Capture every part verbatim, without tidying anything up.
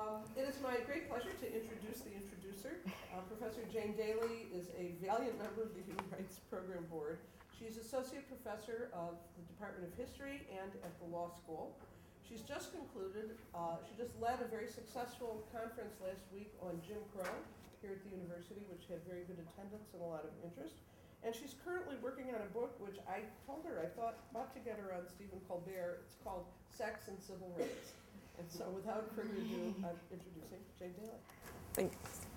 Um, it is my great pleasure to introduce the introducer. Uh, Professor Jane Daly is a valiant member of the Human Rights Program Board. She's Associate Professor of the Department of History and at the Law School. She's just concluded, uh, she just led a very successful conference last week on Jim Crow here at the university, which had very good attendance and a lot of interest. And she's currently working on a book, which I told her I thought about to get her on Stephen Colbert. It's called Sex and Civil Rights. And so without further ado, I'm introducing Jane Daly. Thanks.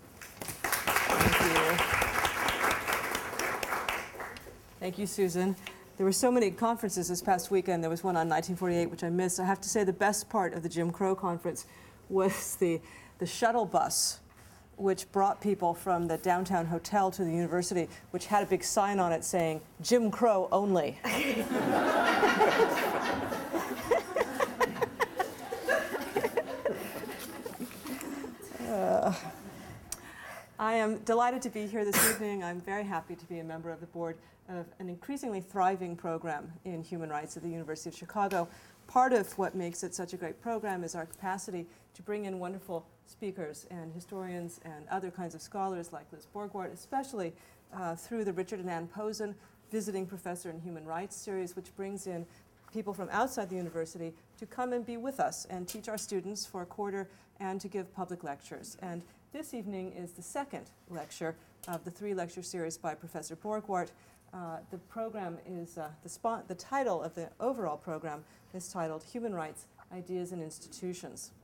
Thank you. Thank you, Susan. There were so many conferences this past weekend. There was one on nineteen forty-eight, which I missed. I have to say the best part of the Jim Crow conference was the, the shuttle bus, which brought people from the downtown hotel to the university, which had a big sign on it saying, Jim Crow only. uh, I am delighted to be here this evening. I'm very happy to be a member of the board of an increasingly thriving program in human rights at the University of Chicago. Part of what makes it such a great program is our capacity to bring in wonderful speakers and historians and other kinds of scholars like Liz Borgward, especially uh, through the Richard and Ann Posen Visiting Professor in Human Rights series, which brings in people from outside the university to come and be with us and teach our students for a quarter and to give public lectures. And this evening is the second lecture of the three-lecture series by Professor Borgward. Uh, the program is, uh, the, spot, the title of the overall program is titled Human Rights, Ideas and Institutions.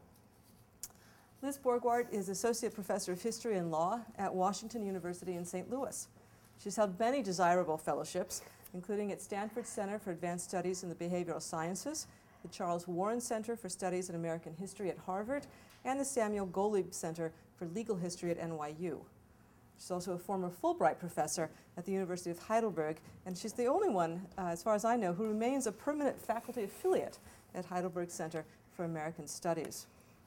Liz Borgward is Associate Professor of History and Law at Washington University in Saint Louis. She's held many desirable fellowships, including at Stanford Center for Advanced Studies in the Behavioral Sciences, the Charles Warren Center for Studies in American History at Harvard, and the Samuel Golub Center for Legal History at N Y U. She's also a former Fulbright professor at the University of Heidelberg, and she's the only one, uh, as far as I know, who remains a permanent faculty affiliate at Heidelberg Center for American Studies.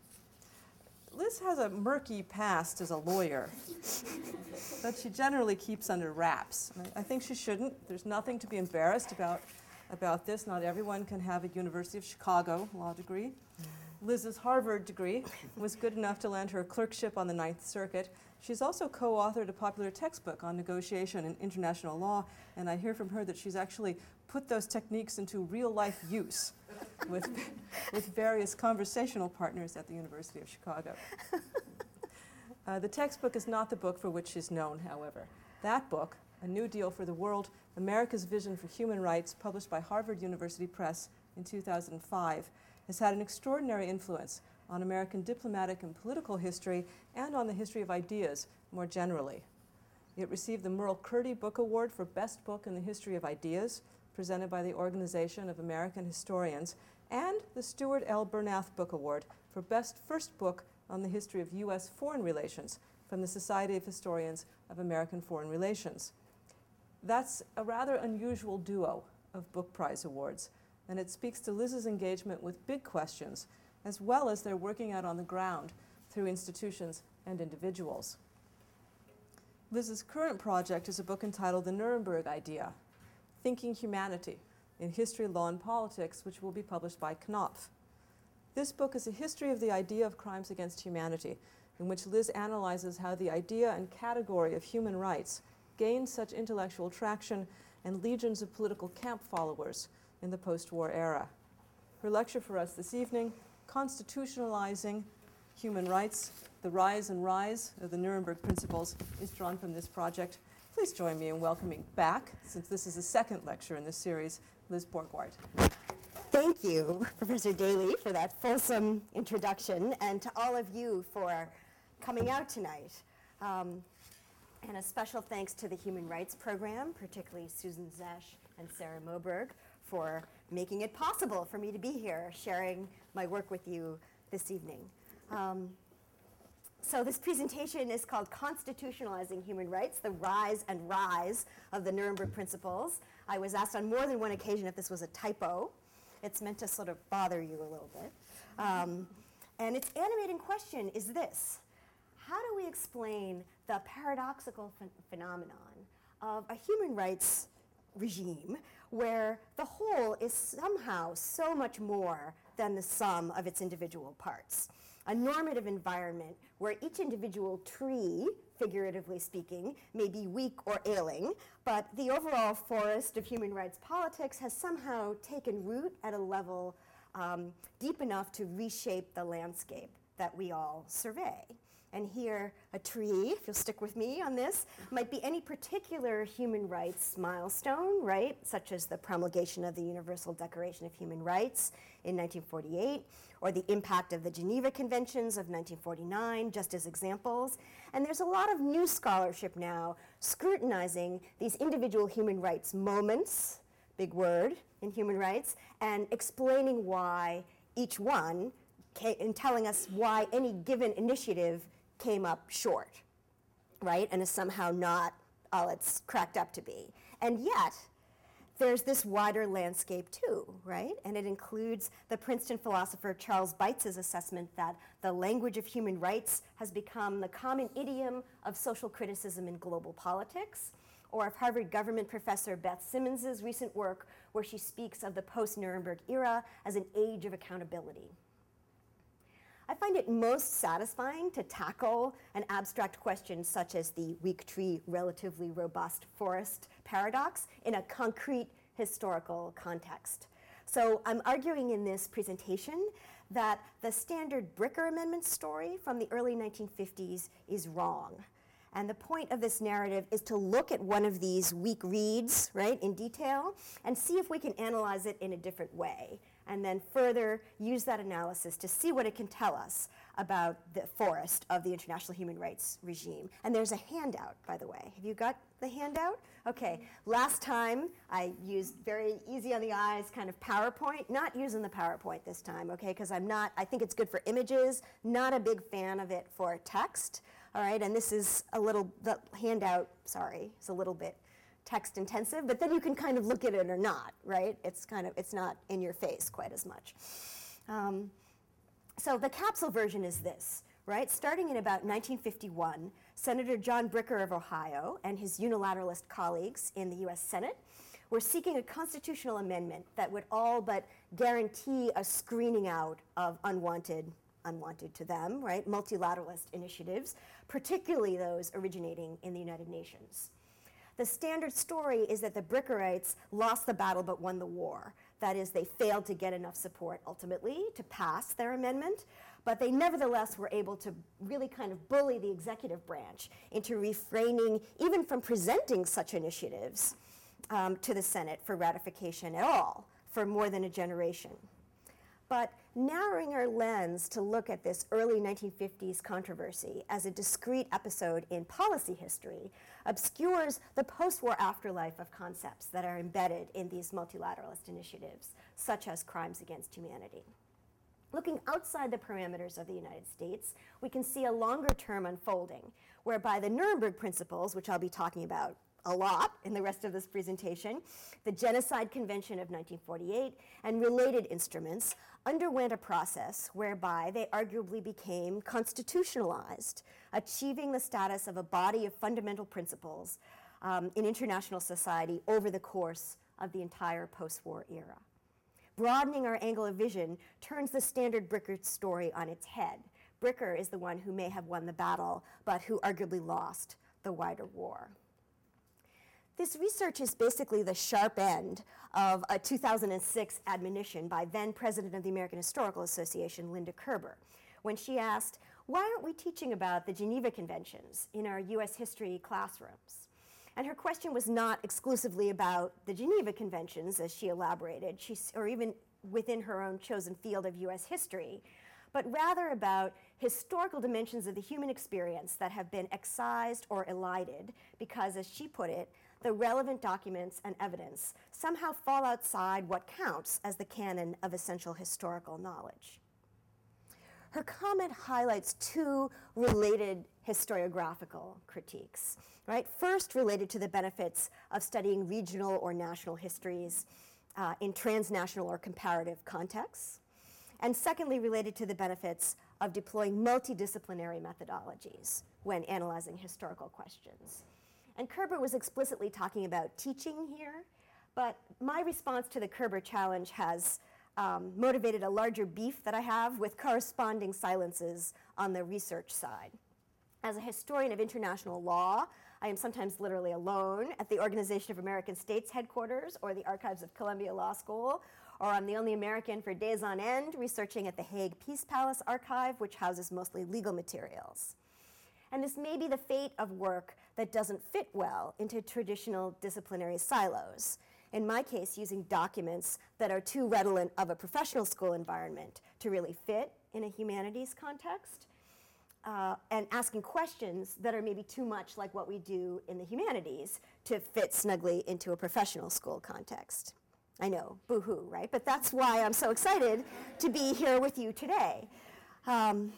Liz has a murky past as a lawyer that she generally keeps under wraps. I think she shouldn't. There's nothing to be embarrassed about, about this. Not everyone can have a University of Chicago law degree. Liz's Harvard degree was good enough to land her a clerkship on the Ninth Circuit. She's also co-authored a popular textbook on negotiation and international law, and I hear from her that she's actually put those techniques into real-life use with, with various conversational partners at the University of Chicago. Uh, the textbook is not the book for which she's known, however. That book, A New Deal for the World, America's Vision for Human Rights, published by Harvard University Press in two thousand five, has had an extraordinary influence on American diplomatic and political history and on the history of ideas more generally. It received the Merle Curdy Book Award for Best Book in the History of Ideas, presented by the Organization of American Historians, and the Stuart L. Bernath Book Award for Best First Book on the History of U S Foreign Relations from the Society of Historians of American Foreign Relations. That's a rather unusual duo of book prize awards, and it speaks to Liz's engagement with big questions, as well as their working out on the ground through institutions and individuals. Liz's current project is a book entitled The Nuremberg Idea, Thinking Humanity in History, Law, and Politics, which will be published by Knopf. This book is a history of the idea of crimes against humanity, in which Liz analyzes how the idea and category of human rights gained such intellectual traction and legions of political camp followers in the post-war era. Her lecture for us this evening, Constitutionalizing Human Rights, the Rise and Rise of the Nuremberg Principles, is drawn from this project. Please join me in welcoming back, since this is the second lecture in this series, Liz Borgward. Thank you, Professor Daly, for that fulsome introduction, and to all of you for coming out tonight. Um, and a special thanks to the Human Rights Program, particularly Susan Zesch and Sarah Moberg, for making it possible for me to be here sharing my work with you this evening. Um, so this presentation is called Constitutionalizing Human Rights, the Rise and Rise of the Nuremberg Principles. I was asked on more than one occasion if this was a typo. It's meant to sort of bother you a little bit. Um, and its animating question is this: how do we explain the paradoxical ph- phenomenon of a human rights regime where the whole is somehow so much more than the sum of its individual parts? a normative environment where each individual tree, figuratively speaking, may be weak or ailing, but the overall forest of human rights politics has somehow taken root at a level um, deep enough to reshape the landscape that we all survey. And here, a tree, if you'll stick with me on this, might be any particular human rights milestone, right? Such as the promulgation of the Universal Declaration of Human Rights in nineteen forty-eight, or the impact of the Geneva Conventions of nineteen forty-nine, just as examples. And there's a lot of new scholarship now scrutinizing these individual human rights moments, big word in human rights, and explaining why each one, and telling us why any given initiative came up short, right, and is somehow not all it's cracked up to be. And yet, there's this wider landscape too, right? And it includes the Princeton philosopher Charles Beitz's assessment that the language of human rights has become the common idiom of social criticism in global politics, or of Harvard government professor Beth Simmons's recent work where she speaks of the post-Nuremberg era as an age of accountability. I find it most satisfying to tackle an abstract question such as the weak tree, relatively robust forest paradox in a concrete historical context. So I'm arguing in this presentation that the standard Bricker Amendment story from the early nineteen fifties is wrong. And the point of this narrative is to look at one of these weak reeds, right, in detail, and see if we can analyze it in a different way, and then further use that analysis to see what it can tell us about the forest of the international human rights regime. And there's a handout, by the way. Have you got the handout? Okay, last time I used very easy on the eyes kind of PowerPoint, not using the PowerPoint this time, okay, because I'm not, I think it's good for images, not a big fan of it for text. All right, and this is a little, the handout, sorry, is a little bit text intensive, but then you can kind of look at it or not, right? It's kind of, it's not in your face quite as much. Um, so the capsule version is this, right? Starting in about nineteen fifty-one, Senator John Bricker of Ohio and his unilateralist colleagues in the U S Senate were seeking a constitutional amendment that would all but guarantee a screening out of unwanted unwanted to them, right, multilateralist initiatives, particularly those originating in the United Nations. The standard story is that the Brickerites lost the battle but won the war. That is, they failed to get enough support ultimately to pass their amendment, but they nevertheless were able to really kind of bully the executive branch into refraining even from presenting such initiatives um, to the Senate for ratification at all for more than a generation. But narrowing our lens to look at this early nineteen fifties controversy as a discrete episode in policy history obscures the post-war afterlife of concepts that are embedded in these multilateralist initiatives, such as crimes against humanity. Looking outside the parameters of the United States, we can see a longer term unfolding, whereby the Nuremberg principles, which I'll be talking about a lot in the rest of this presentation, the Genocide Convention of nineteen forty-eight, and related instruments underwent a process whereby they arguably became constitutionalized, achieving the status of a body of fundamental principles um, in international society over the course of the entire post-war era. Broadening our angle of vision turns the standard Bricker story on its head. Bricker is the one who may have won the battle, but who arguably lost the wider war. This research is basically the sharp end of a two thousand six admonition by then President of the American Historical Association, Linda Kerber, when she asked, why aren't we teaching about the Geneva Conventions in our U S history classrooms? And her question was not exclusively about the Geneva Conventions, as she elaborated, she, or even within her own chosen field of U S history, but rather about historical dimensions of the human experience that have been excised or elided because, as she put it, the relevant documents and evidence somehow fall outside what counts as the canon of essential historical knowledge. Her comment highlights two related historiographical critiques, right? First, related to the benefits of studying regional or national histories uh, in transnational or comparative contexts. And secondly, related to the benefits of deploying multidisciplinary methodologies when analyzing historical questions. And Kerber was explicitly talking about teaching here, but my response to the Kerber challenge has um, motivated a larger beef that I have with corresponding silences on the research side. As a historian of international law, I am sometimes literally alone at the Organization of American States headquarters or the Archives of Columbia Law School, or I'm the only American for days on end researching at the Hague Peace Palace Archive, which houses mostly legal materials. And this may be the fate of work that doesn't fit well into traditional disciplinary silos. In my case, using documents that are too redolent of a professional school environment to really fit in a humanities context, uh, and asking questions that are maybe too much like what we do in the humanities to fit snugly into a professional school context. I know, boo-hoo, right? But that's why I'm so excited to be here with you today. Um,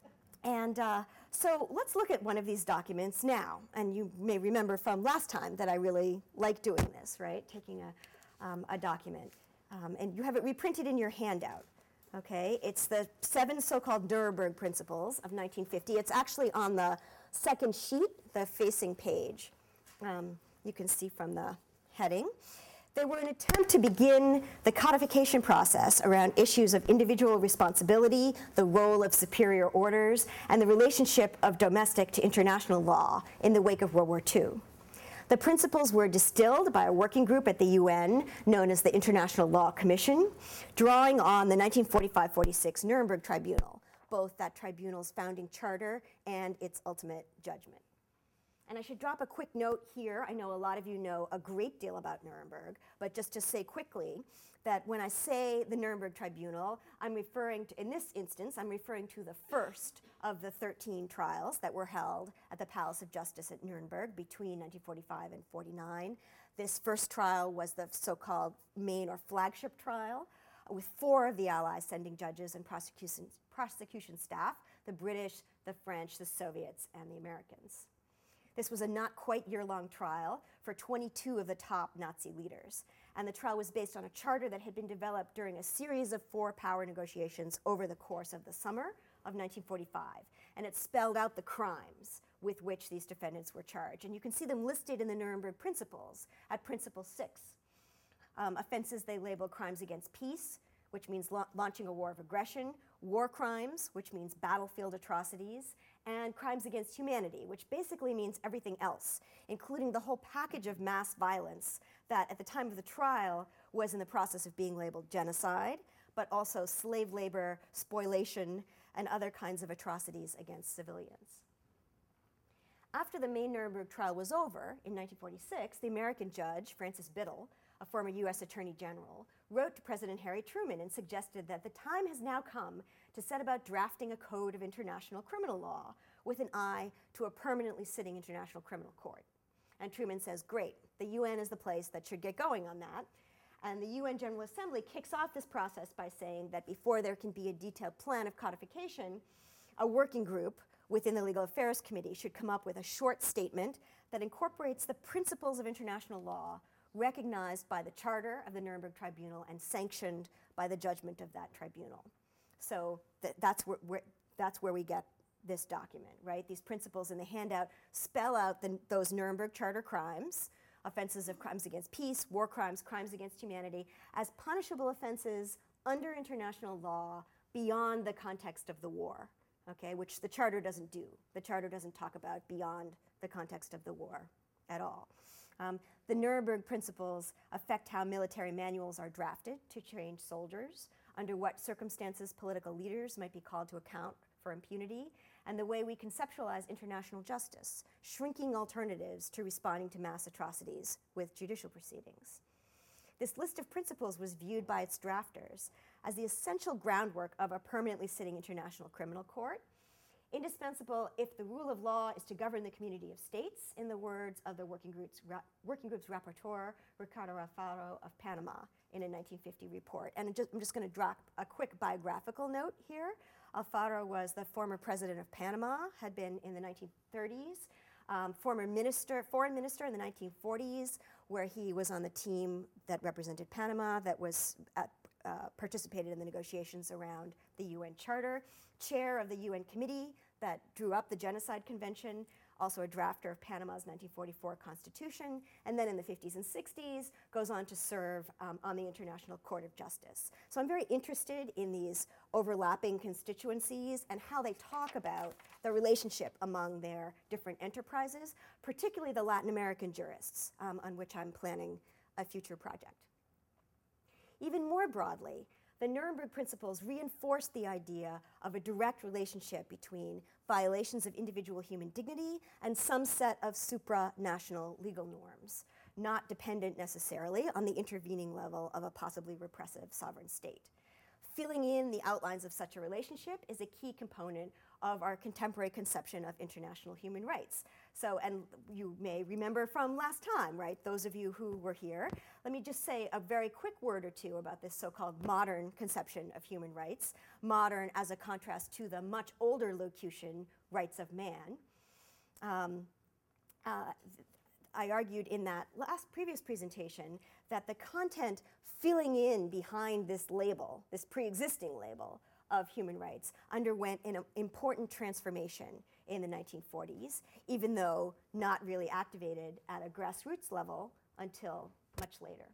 and uh, so let's look at one of these documents now. And you may remember from last time that I really like doing this, right? Taking a, um, a document. Um, and you have it reprinted in your handout. Okay, it's the seven so-called Nuremberg Principles of nineteen fifty. It's actually on the second sheet, the facing page. Um, you can see from the heading. They were an attempt to begin the codification process around issues of individual responsibility, the role of superior orders, and the relationship of domestic to international law in the wake of World War Two. The principles were distilled by a working group at the U N known as the International Law Commission, drawing on the nineteen forty-five forty-six Nuremberg Tribunal, both that tribunal's founding charter and its ultimate judgment. And I should drop a quick note here. I know a lot of you know a great deal about Nuremberg, but just to say quickly that when I say the Nuremberg Tribunal, I'm referring to, in this instance, I'm referring to the first of the thirteen trials that were held at the Palace of Justice at Nuremberg between nineteen forty-five and forty-nine. This first trial was the so-called main or flagship trial, with four of the Allies sending judges and prosecution, prosecution staff, the British, the French, the Soviets, and the Americans. This was a not quite year-long trial for twenty-two of the top Nazi leaders. And the trial was based on a charter that had been developed during a series of four power negotiations over the course of the summer of nineteen forty-five. And it spelled out the crimes with which these defendants were charged. And you can see them listed in the Nuremberg Principles at Principle six. Um, offenses they labeled crimes against peace, which means la- launching a war of aggression, war crimes, which means battlefield atrocities, and crimes against humanity, which basically means everything else, including the whole package of mass violence that at the time of the trial was in the process of being labeled genocide, but also slave labor, spoliation, and other kinds of atrocities against civilians. After the main Nuremberg trial was over in nineteen forty-six, the American judge, Francis Biddle, a former U S Attorney General, wrote to President Harry Truman and suggested that the time has now come to set about drafting a code of international criminal law with an eye to a permanently sitting international criminal court. And Truman says, great, the U N is the place that should get going on that. And the U N General Assembly kicks off this process by saying that before there can be a detailed plan of codification, a working group within the Legal Affairs Committee should come up with a short statement that incorporates the principles of international law recognized by the charter of the Nuremberg Tribunal and sanctioned by the judgment of that tribunal. So th- that's, where, where, that's where we get this document, right? These principles in the handout spell out the, those Nuremberg Charter crimes, offenses of crimes against peace, war crimes, crimes against humanity, as punishable offenses under international law beyond the context of the war, okay, which the Charter doesn't do. The Charter doesn't talk about beyond the context of the war at all. Um, the Nuremberg Principles affect how military manuals are drafted to train soldiers, under what circumstances political leaders might be called to account for impunity, and the way we conceptualize international justice, shrinking alternatives to responding to mass atrocities with judicial proceedings. This list of principles was viewed by its drafters as the essential groundwork of a permanently sitting international criminal court, indispensable if the rule of law is to govern the community of states, in the words of the Working Group's, ra- working group's rapporteur, Ricardo Alfaro of Panama, in a nineteen fifty report. And I'm just, I'm just going to drop a quick biographical note here. Alfaro was the former president of Panama, had been in the nineteen thirties, um, former minister, foreign minister in the nineteen forties, where he was on the team that represented Panama, that was at, uh, participated in the negotiations around the U N Charter, chair of the U N committee that drew up the Genocide Convention, also a drafter of Panama's nineteen forty-four Constitution, and then in the fifties and sixties goes on to serve um, on the International Court of Justice. So I'm very interested in these overlapping constituencies and how they talk about the relationship among their different enterprises, particularly the Latin American jurists, um, on which I'm planning a future project. Even more broadly, the Nuremberg Principles reinforced the idea of a direct relationship between violations of individual human dignity and some set of supranational legal norms, not dependent necessarily on the intervening level of a possibly repressive sovereign state. Filling in the outlines of such a relationship is a key component of our contemporary conception of international human rights. So, and you may remember from last time, right, those of you who were here, let me just say a very quick word or two about this so-called modern conception of human rights, modern as a contrast to the much older locution, rights of man. Um, uh, I argued in that last previous presentation that the content filling in behind this label, this pre-existing label of human rights, underwent an important transformation in the nineteen forties, even though not really activated at a grassroots level until much later.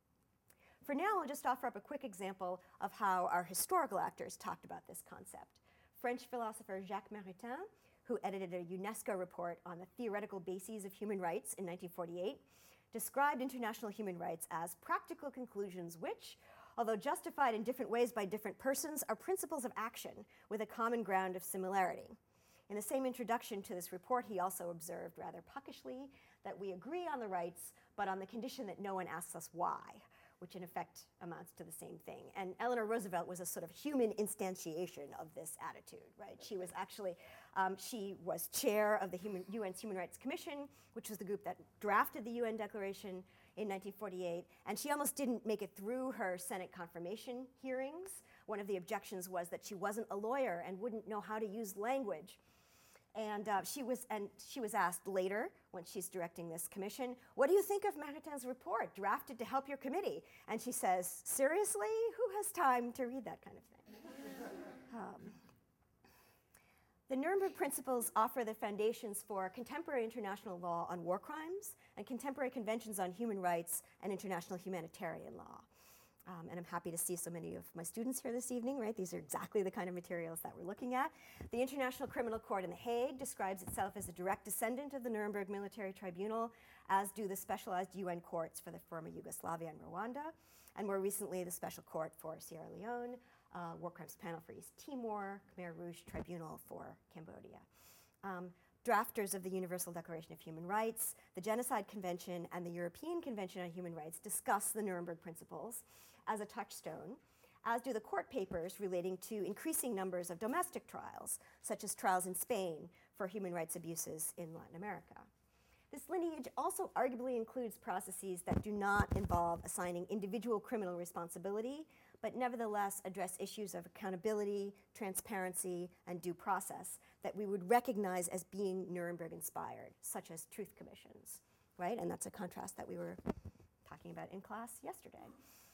For now, I'll just offer up a quick example of how our historical actors talked about this concept. French philosopher Jacques Maritain, who edited a UNESCO report on the theoretical bases of human rights in nineteen forty-eight, described international human rights as practical conclusions which, although justified in different ways by different persons, are principles of action with a common ground of similarity. In the same introduction to this report, he also observed rather puckishly that we agree on the rights, but on the condition that no one asks us why, which in effect amounts to the same thing. And Eleanor Roosevelt was a sort of human instantiation of this attitude, right? She was actually, um, she was chair of the human, U N's Human Rights Commission, which was the group that drafted the U N Declaration in nineteen forty-eight, and she almost didn't make it through her Senate confirmation hearings. One of the objections was that she wasn't a lawyer and wouldn't know how to use language. And uh, she was, and she was asked later, when she's directing this commission, what do you think of Maritain's report, drafted to help your committee? And she says, seriously, who has time to read that kind of thing? um, the Nuremberg Principles offer the foundations for contemporary international law on war crimes and contemporary conventions on human rights and international humanitarian law. Um, and I'm happy to see so many of my students here this evening, right? These are exactly the kind of materials that we're looking at. The International Criminal Court in The Hague describes itself as a direct descendant of the Nuremberg Military Tribunal, as do the specialized U N courts for the former Yugoslavia and Rwanda, and more recently the Special Court for Sierra Leone, uh, War Crimes Panel for East Timor, Khmer Rouge Tribunal for Cambodia. Um, Drafters of the Universal Declaration of Human Rights, the Genocide Convention, and the European Convention on Human Rights discuss the Nuremberg Principles as a touchstone, as do the court papers relating to increasing numbers of domestic trials, such as trials in Spain for human rights abuses in Latin America. This lineage also arguably includes processes that do not involve assigning individual criminal responsibility, but nevertheless address issues of accountability, transparency, and due process that we would recognize as being Nuremberg-inspired, such as truth commissions, right? And that's a contrast that we were talking about in class yesterday.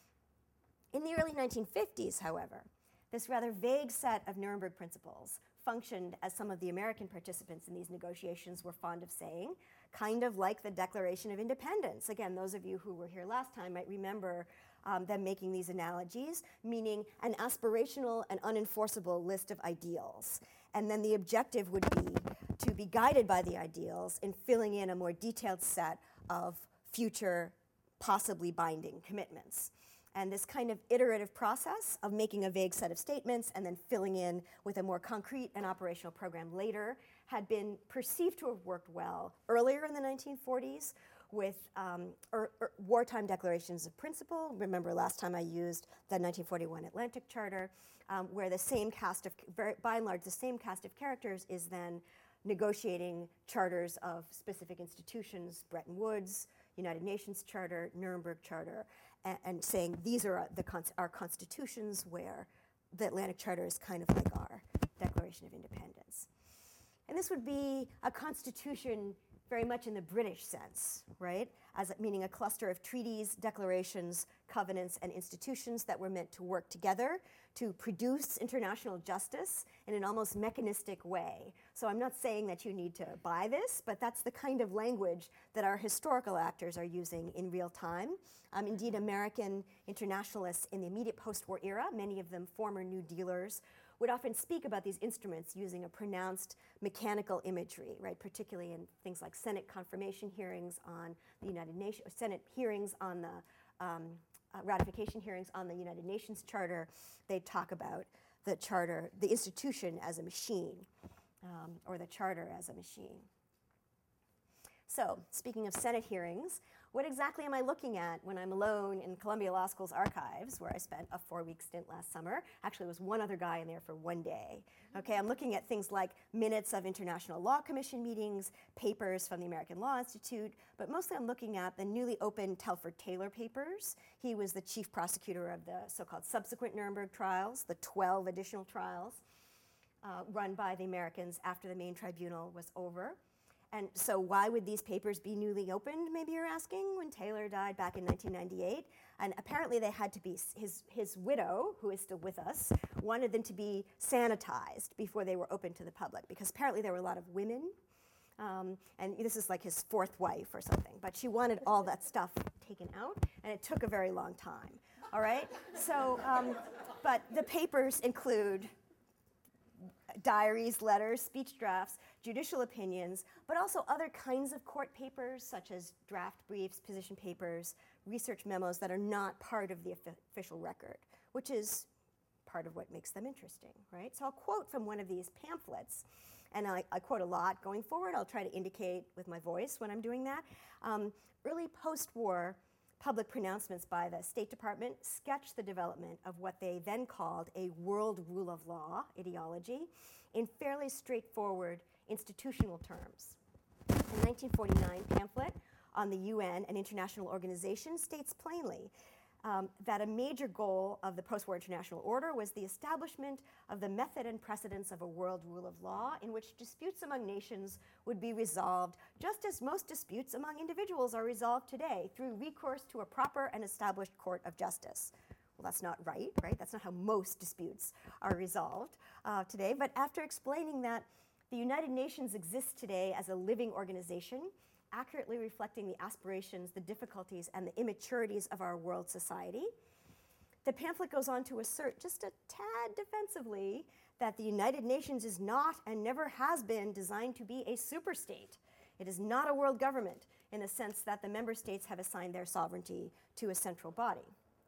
In the early nineteen fifties, however, this rather vague set of Nuremberg principles functioned, as some of the American participants in these negotiations were fond of saying, kind of like the Declaration of Independence. Again, those of you who were here last time might remember um, them making these analogies, meaning an aspirational and unenforceable list of ideals. And then the objective would be to be guided by the ideals in filling in a more detailed set of future, possibly binding commitments. And this kind of iterative process of making a vague set of statements and then filling in with a more concrete and operational program later had been perceived to have worked well earlier in the nineteen forties with um, er, er, wartime declarations of principle. Remember last time I used the nineteen forty-one Atlantic Charter, um, where the same cast of, very, by and large, the same cast of characters is then negotiating charters of specific institutions, Bretton Woods, United Nations Charter, Nuremberg Charter, and, and saying these are the our constitutions, where the Atlantic Charter is kind of like our Declaration of Independence. And this would be a constitution very much in the British sense, right? As meaning a cluster of treaties, declarations, covenants, and institutions that were meant to work together to produce international justice in an almost mechanistic way. So I'm not saying that you need to buy this, but that's the kind of language that our historical actors are using in real time. Um, indeed, American internationalists in the immediate post-war era, many of them former New Dealers, would often speak about these instruments using a pronounced mechanical imagery, right? Particularly in things like Senate confirmation hearings on the United Nations, Senate hearings on the um, uh, ratification hearings on the United Nations Charter. They talk about the charter, the institution as a machine, um, or the charter as a machine. So, speaking of Senate hearings, what exactly am I looking at when I'm alone in Columbia Law School's archives, where I spent a four-week stint last summer? Actually, there was one other guy in there for one day. Okay, I'm looking at things like minutes of International Law Commission meetings, papers from the American Law Institute, but mostly I'm looking at the newly opened Telford Taylor papers. He was the chief prosecutor of the so-called subsequent Nuremberg trials, the twelve additional trials uh, run by the Americans after the main tribunal was over. And so why would these papers be newly opened, maybe you're asking, when Taylor died back in nineteen ninety-eight? And apparently they had to be, his, his widow, who is still with us, wanted them to be sanitized before they were open to the public, because apparently there were a lot of women. Um, and this is like his fourth wife or something, but she wanted all that stuff taken out, and it took a very long time, all right? So, um, but the papers include diaries, letters, speech drafts, judicial opinions, but also other kinds of court papers, such as draft briefs, position papers, research memos that are not part of the official record, which is part of what makes them interesting, right? So I'll quote from one of these pamphlets, and I, I quote a lot going forward. I'll try to indicate with my voice when I'm doing that. Um, early post-war public pronouncements by the State Department sketched the development of what they then called a world rule of law ideology in fairly straightforward institutional terms. The nineteen forty-nine pamphlet on the U N, an international organization, states plainly um, that a major goal of the post-war international order was the establishment of the method and precedents of a world rule of law in which disputes among nations would be resolved just as most disputes among individuals are resolved today, through recourse to a proper and established court of justice. Well, that's not right, right? That's not how most disputes are resolved uh, today. But after explaining that the United Nations exists today as a living organization, accurately reflecting the aspirations, the difficulties, and the immaturities of our world society, the pamphlet goes on to assert, just a tad defensively, that the United Nations is not and never has been designed to be a superstate. It is not a world government in the sense that the member states have assigned their sovereignty to a central body.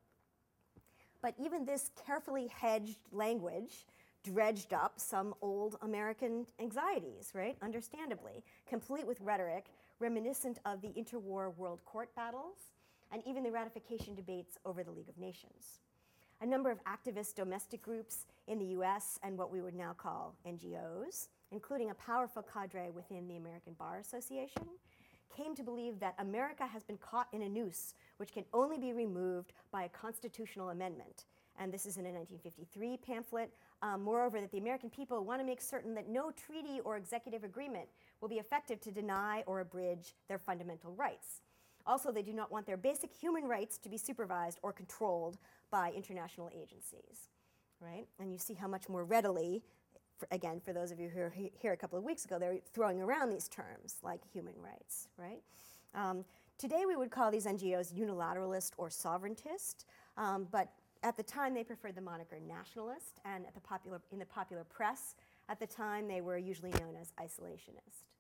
But even this carefully hedged language dredged up some old American anxieties, right? Understandably, complete with rhetoric reminiscent of the interwar world court battles and even the ratification debates over the League of Nations. A number of activist domestic groups in the U S and what we would now call N G Os, including a powerful cadre within the American Bar Association, came to believe that America has been caught in a noose which can only be removed by a constitutional amendment. And this is in a nineteen fifty-three pamphlet. Um, moreover, that the American people want to make certain that no treaty or executive agreement will be effective to deny or abridge their fundamental rights. Also, they do not want their basic human rights to be supervised or controlled by international agencies, right? And you see how much more readily, for, again, for those of you who were he- here a couple of weeks ago, they're throwing around these terms like human rights, right? Um, today, we would call these N G Os unilateralist or sovereigntist, um, but at the time, they preferred the moniker nationalist, and at the popular, in the popular press, at the time, they were usually known as isolationist.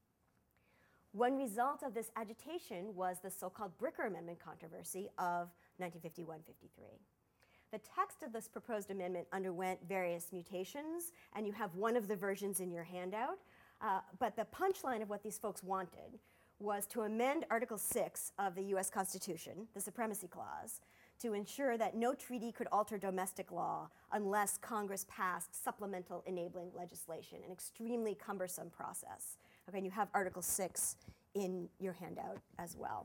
One result of this agitation was the so-called Bricker Amendment controversy of nineteen fifty-one fifty-three. The text of this proposed amendment underwent various mutations, and you have one of the versions in your handout, uh, but the punchline of what these folks wanted was to amend Article six of the U S Constitution, the Supremacy Clause, to ensure that no treaty could alter domestic law unless Congress passed supplemental enabling legislation, an extremely cumbersome process. Okay, and you have Article six in your handout as well.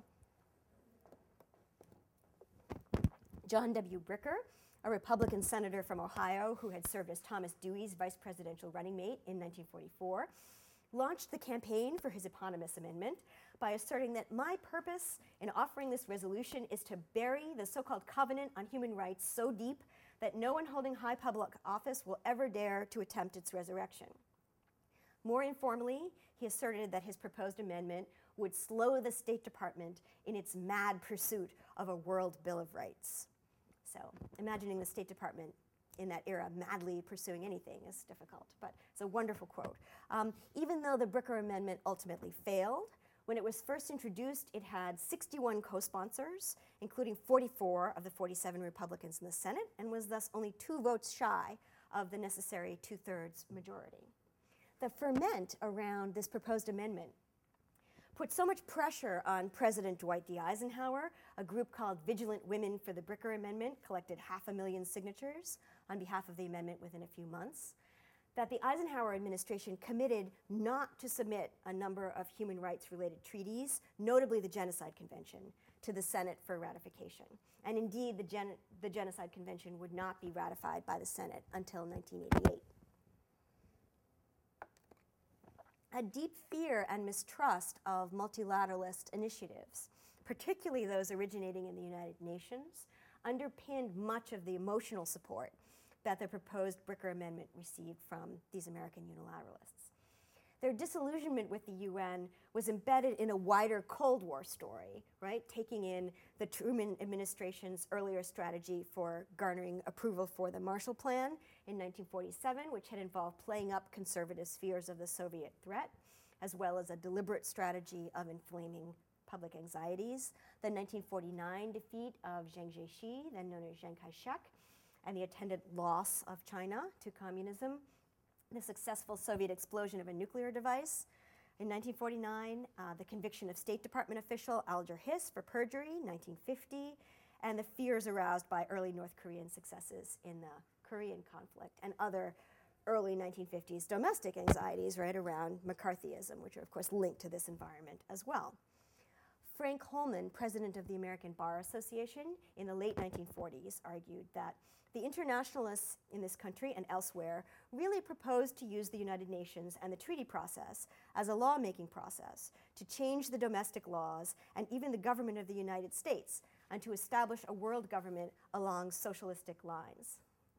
John W. Bricker, a Republican senator from Ohio who had served as Thomas Dewey's vice presidential running mate in nineteen forty-four, launched the campaign for his eponymous amendment by asserting that my purpose in offering this resolution is to bury the so-called Covenant on Human Rights so deep that no one holding high public office will ever dare to attempt its resurrection. More informally, he asserted that his proposed amendment would slow the State Department in its mad pursuit of a World Bill of Rights. So imagining the State Department in that era madly pursuing anything is difficult, but it's a wonderful quote. Um, even though the Bricker Amendment ultimately failed, when it was first introduced, it had sixty-one co-sponsors, including forty-four of the forty-seven Republicans in the Senate, and was thus only two votes shy of the necessary two-thirds majority. The ferment around this proposed amendment put so much pressure on President Dwight D. Eisenhower. A group called Vigilant Women for the Bricker Amendment collected half a million signatures on behalf of the amendment within a few months, that the Eisenhower administration committed not to submit a number of human rights-related treaties, notably the Genocide Convention, to the Senate for ratification. And indeed, the, Gen the Genocide Convention would not be ratified by the Senate until nineteen eighty-eight. A deep fear and mistrust of multilateralist initiatives, particularly those originating in the United Nations, underpinned much of the emotional support that the proposed Bricker Amendment received from these American unilateralists. Their disillusionment with the U N was embedded in a wider Cold War story, right? Taking in the Truman administration's earlier strategy for garnering approval for the Marshall Plan in nineteen forty-seven, which had involved playing up conservative fears of the Soviet threat, as well as a deliberate strategy of inflaming public anxieties. The nineteen forty-nine defeat of Jiang Jiechi, then known as Chiang Kai-shek, and the attendant loss of China to communism, the successful Soviet explosion of a nuclear device. In nineteen forty-nine, uh, the conviction of State Department official Alger Hiss for perjury, nineteen fifty, and the fears aroused by early North Korean successes in the Korean conflict, and other early nineteen fifties domestic anxieties right around McCarthyism, which are of course linked to this environment as well. Frank Holman, president of the American Bar Association in the late nineteen forties, argued that the internationalists in this country and elsewhere really proposed to use the United Nations and the treaty process as a lawmaking process to change the domestic laws and even the government of the United States, and to establish a world government along socialistic lines.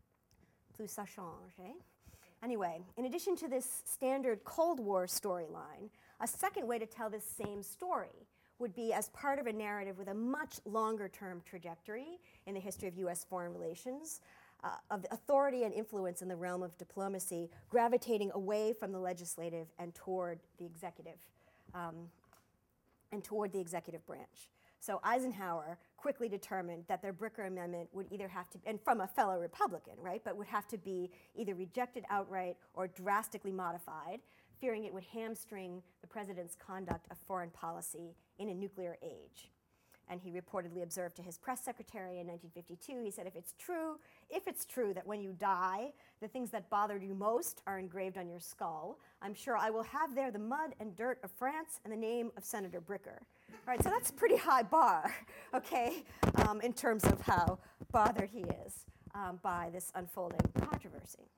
Plus ça change, eh? Anyway, in addition to this standard Cold War storyline, a second way to tell this same story would be as part of a narrative with a much longer-term trajectory in the history of U S foreign relations, uh, of authority and influence in the realm of diplomacy, gravitating away from the legislative and toward the executive, um, and toward the executive branch. So Eisenhower quickly determined that their Bricker Amendment would either have to, and from a fellow Republican, right, but would have to be either rejected outright or drastically modified, fearing it would hamstring the president's conduct of foreign policy in a nuclear age. And he reportedly observed to his press secretary in nineteen fifty-two, he said, if it's true, if it's true that when you die, the things that bothered you most are engraved on your skull, I'm sure I will have there the mud and dirt of France and the name of Senator Bricker. All right, so that's a pretty high bar, okay, um, in terms of how bothered he is um, by this unfolding controversy.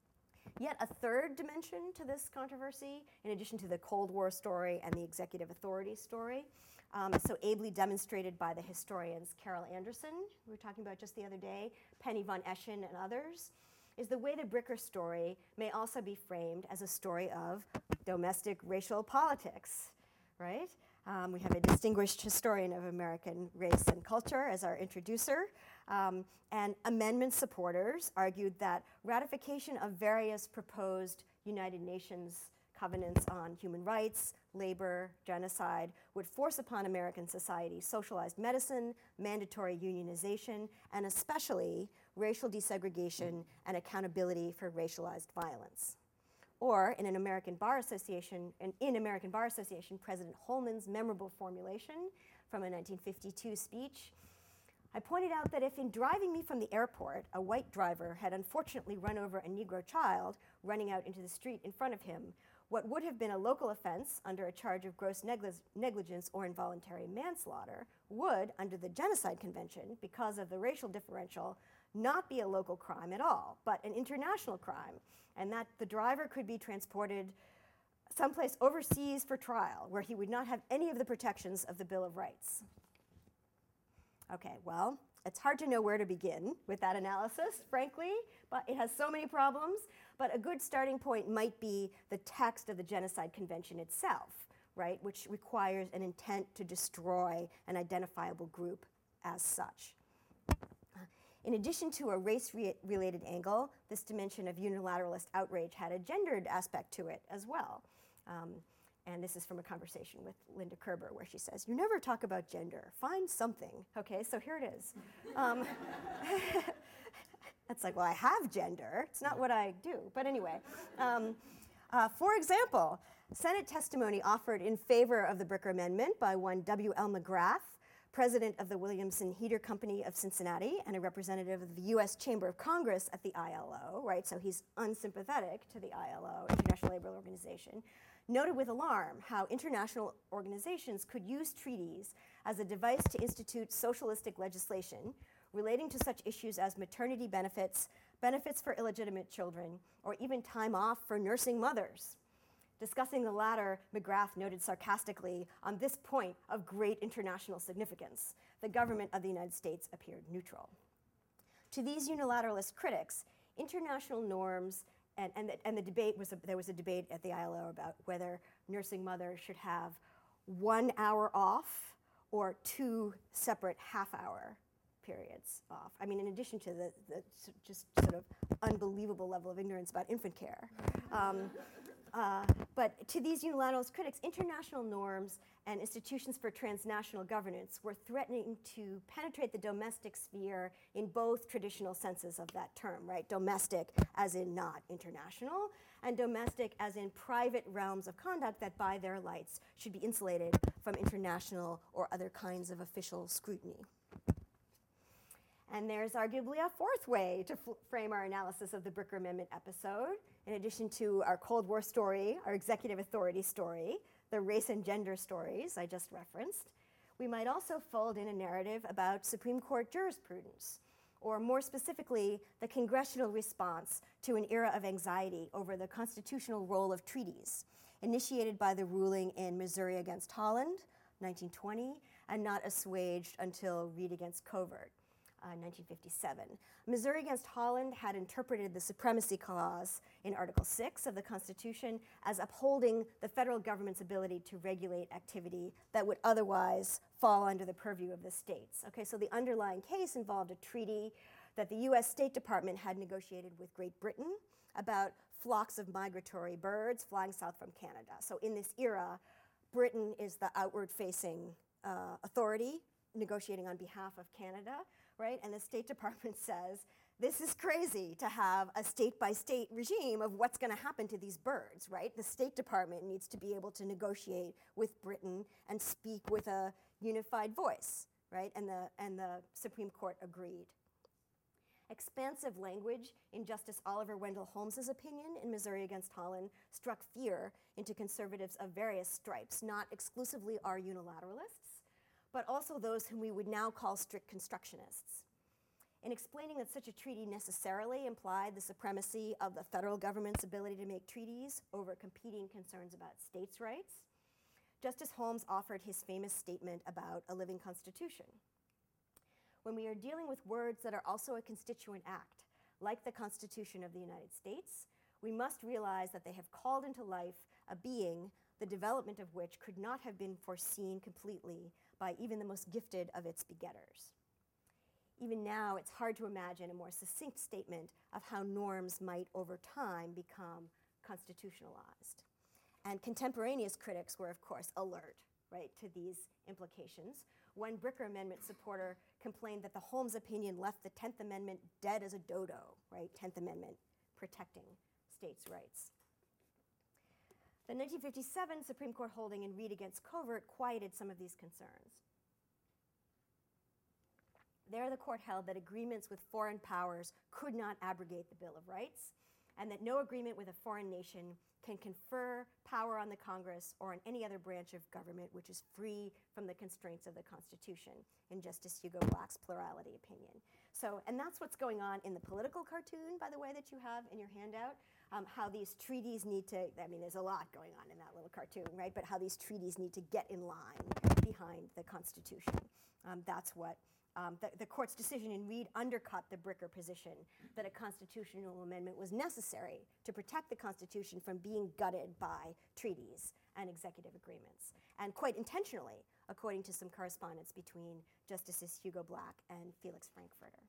Yet a third dimension to this controversy, in addition to the Cold War story and the executive authority story, um, so ably demonstrated by the historians Carol Anderson, we were talking about just the other day, Penny von Eschen, and others, is the way the Bricker story may also be framed as a story of domestic racial politics, right? Um, we have a distinguished historian of American race and culture as our introducer, um, and amendment supporters argued that ratification of various proposed United Nations covenants on human rights, labor, genocide would force upon American society socialized medicine, mandatory unionization, and especially racial desegregation and accountability for racialized violence. Or in an American Bar Association, in, in American Bar Association, President Holman's memorable formulation from a nineteen fifty-two speech, I pointed out that if in driving me from the airport, a white driver had unfortunately run over a Negro child running out into the street in front of him, what would have been a local offense under a charge of gross negli negligence or involuntary manslaughter would, under the Genocide Convention, because of the racial differential, not be a local crime at all, but an international crime, and that the driver could be transported someplace overseas for trial where he would not have any of the protections of the Bill of Rights. Okay, well, it's hard to know where to begin with that analysis, frankly, but it has so many problems. But a good starting point might be the text of the Genocide Convention itself, right, which requires an intent to destroy an identifiable group as such. In addition to a race-related angle, this dimension of unilateralist outrage had a gendered aspect to it as well. Um, and this is from a conversation with Linda Kerber, where she says, "You never talk about gender. Find something." Okay, so here it is. Um, it's like, well, I have gender. It's not what I do. But anyway, um, uh, for example, Senate testimony offered in favor of the Bricker Amendment by one W L McGrath, president of the Williamson Heater Company of Cincinnati and a representative of the U S Chamber of Congress at the I L O, right? So he's unsympathetic to the I L O, International Labour Organization, noted with alarm how international organizations could use treaties as a device to institute socialistic legislation relating to such issues as maternity benefits, benefits for illegitimate children, or even time off for nursing mothers. Discussing the latter, McGrath noted sarcastically, on this point of great international significance, the government of the United States appeared neutral. To these unilateralist critics, international norms, and, and, the, and the debate was, a, there was a debate at the I L O about whether nursing mothers should have one hour off or two separate half-hour periods off. I mean, in addition to the, the just sort of unbelievable level of ignorance about infant care. Um, Uh, but to these unilateralist critics, international norms and institutions for transnational governance were threatening to penetrate the domestic sphere in both traditional senses of that term, right? Domestic as in not international, and domestic as in private realms of conduct that by their lights should be insulated from international or other kinds of official scrutiny. And there's arguably a fourth way to f- frame our analysis of the Bricker Amendment episode. In addition to our Cold War story, our executive authority story, the race and gender stories I just referenced, we might also fold in a narrative about Supreme Court jurisprudence, or more specifically, the congressional response to an era of anxiety over the constitutional role of treaties, initiated by the ruling in Missouri against Holland, nineteen twenty, and not assuaged until Reed against Covert. Uh, nineteen fifty-seven. Missouri against Holland had interpreted the Supremacy Clause in Article six of the Constitution as upholding the federal government's ability to regulate activity that would otherwise fall under the purview of the states. Okay, so the underlying case involved a treaty that the U S State Department had negotiated with Great Britain about flocks of migratory birds flying south from Canada. So in this era, Britain is the outward-facing uh, authority negotiating on behalf of Canada, right? And the State Department says, this is crazy to have a state-by-state regime of what's going to happen to these birds, right? The State Department needs to be able to negotiate with Britain and speak with a unified voice, right? And the, and the Supreme Court agreed. Expansive language in Justice Oliver Wendell Holmes's opinion in Missouri against Holland struck fear into conservatives of various stripes, not exclusively our unilateralists, but also those whom we would now call strict constructionists. In explaining that such a treaty necessarily implied the supremacy of the federal government's ability to make treaties over competing concerns about states' rights, Justice Holmes offered his famous statement about a living constitution. When we are dealing with words that are also a constituent act, like the Constitution of the United States, we must realize that they have called into life a being, the development of which could not have been foreseen completely by even the most gifted of its begetters. Even now, it's hard to imagine a more succinct statement of how norms might over time become constitutionalized. And contemporaneous critics were, of course, alert, right, to these implications. One Bricker Amendment supporter complained that the Holmes opinion left the tenth Amendment dead as a dodo, right, tenth Amendment protecting states' rights. The nineteen fifty-seven Supreme Court holding in Reed against Covert quieted some of these concerns. There, the court held that agreements with foreign powers could not abrogate the Bill of Rights, and that no agreement with a foreign nation can confer power on the Congress or on any other branch of government which is free from the constraints of the Constitution, in Justice Hugo Black's plurality opinion. So, and that's what's going on in the political cartoon, by the way, that you have in your handout. um, how these treaties need to, I mean, there's a lot going on in that little cartoon, right? But how these treaties need to get in line behind the Constitution. Um, that's what um, the, the court's decision in Reed undercut the Bricker position that a constitutional amendment was necessary to protect the Constitution from being gutted by treaties and executive agreements, and quite intentionally, according to some correspondence between Justices Hugo Black and Felix Frankfurter.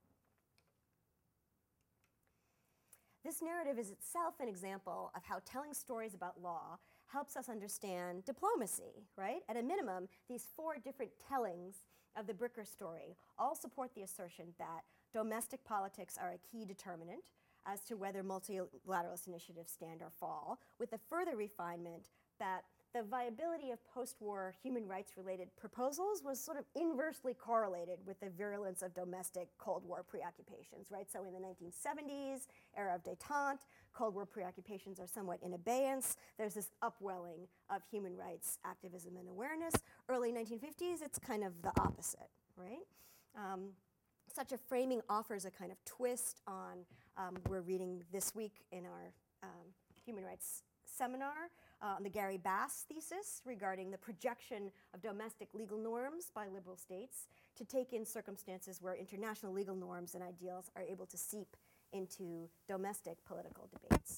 This narrative is itself an example of how telling stories about law helps us understand diplomacy, right? At a minimum, these four different tellings of the Bricker story all support the assertion that domestic politics are a key determinant as to whether multilateralist initiatives stand or fall, with the further refinement that the viability of post-war human rights-related proposals was sort of inversely correlated with the virulence of domestic Cold War preoccupations, right? So in the nineteen seventies, era of détente, Cold War preoccupations are somewhat in abeyance. There's this upwelling of human rights activism and awareness. Early nineteen fifties, it's kind of the opposite, right? Um, such a framing offers a kind of twist on, um, we're reading this week in our um, human rights seminar, Uh, on the Gary Bass thesis regarding the projection of domestic legal norms by liberal states to take in circumstances where international legal norms and ideals are able to seep into domestic political debates.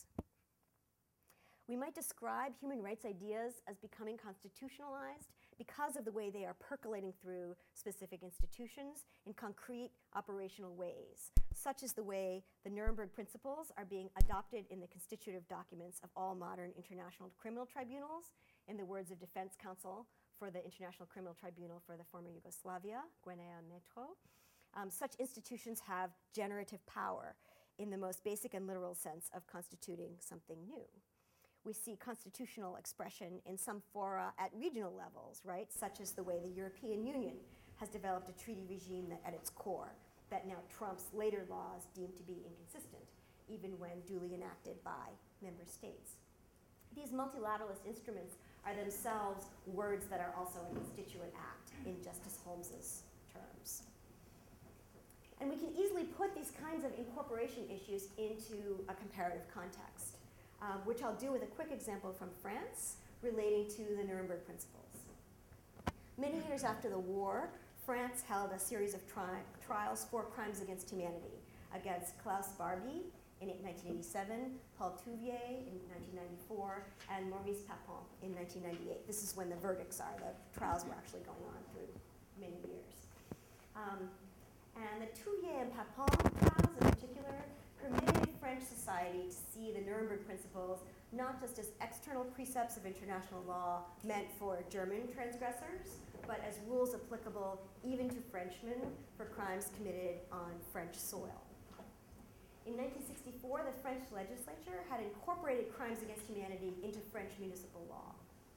We might describe human rights ideas as becoming constitutionalized because of the way they are percolating through specific institutions in concrete operational ways, such as the way the Nuremberg Principles are being adopted in the constitutive documents of all modern international criminal tribunals, in the words of Defense Counsel for the International Criminal Tribunal for the former Yugoslavia, Guinea Netro. Um, such institutions have generative power in the most basic and literal sense of constituting something new. We see constitutional expression in some fora at regional levels, right? Such as the way the European Union has developed a treaty regime that at its core that now trumps later laws deemed to be inconsistent, even when duly enacted by member states. These multilateralist instruments are themselves words that are also a constituent act in Justice Holmes's terms. And we can easily put these kinds of incorporation issues into a comparative context. Um, which I'll do with a quick example from France relating to the Nuremberg Principles. Many years after the war, France held a series of tri trials for crimes against humanity against Klaus Barbie in nineteen eighty-seven, Paul Touvier in nineteen ninety-four, and Maurice Papon in nineteen ninety-eight. This is when the verdicts are. The trials were actually going on through many years. Um, and the Touvier and Papon trials in particular permitted French society to see the Nuremberg Principles not just as external precepts of international law meant for German transgressors, but as rules applicable even to Frenchmen for crimes committed on French soil. In nineteen sixty-four, the French legislature had incorporated crimes against humanity into French municipal law.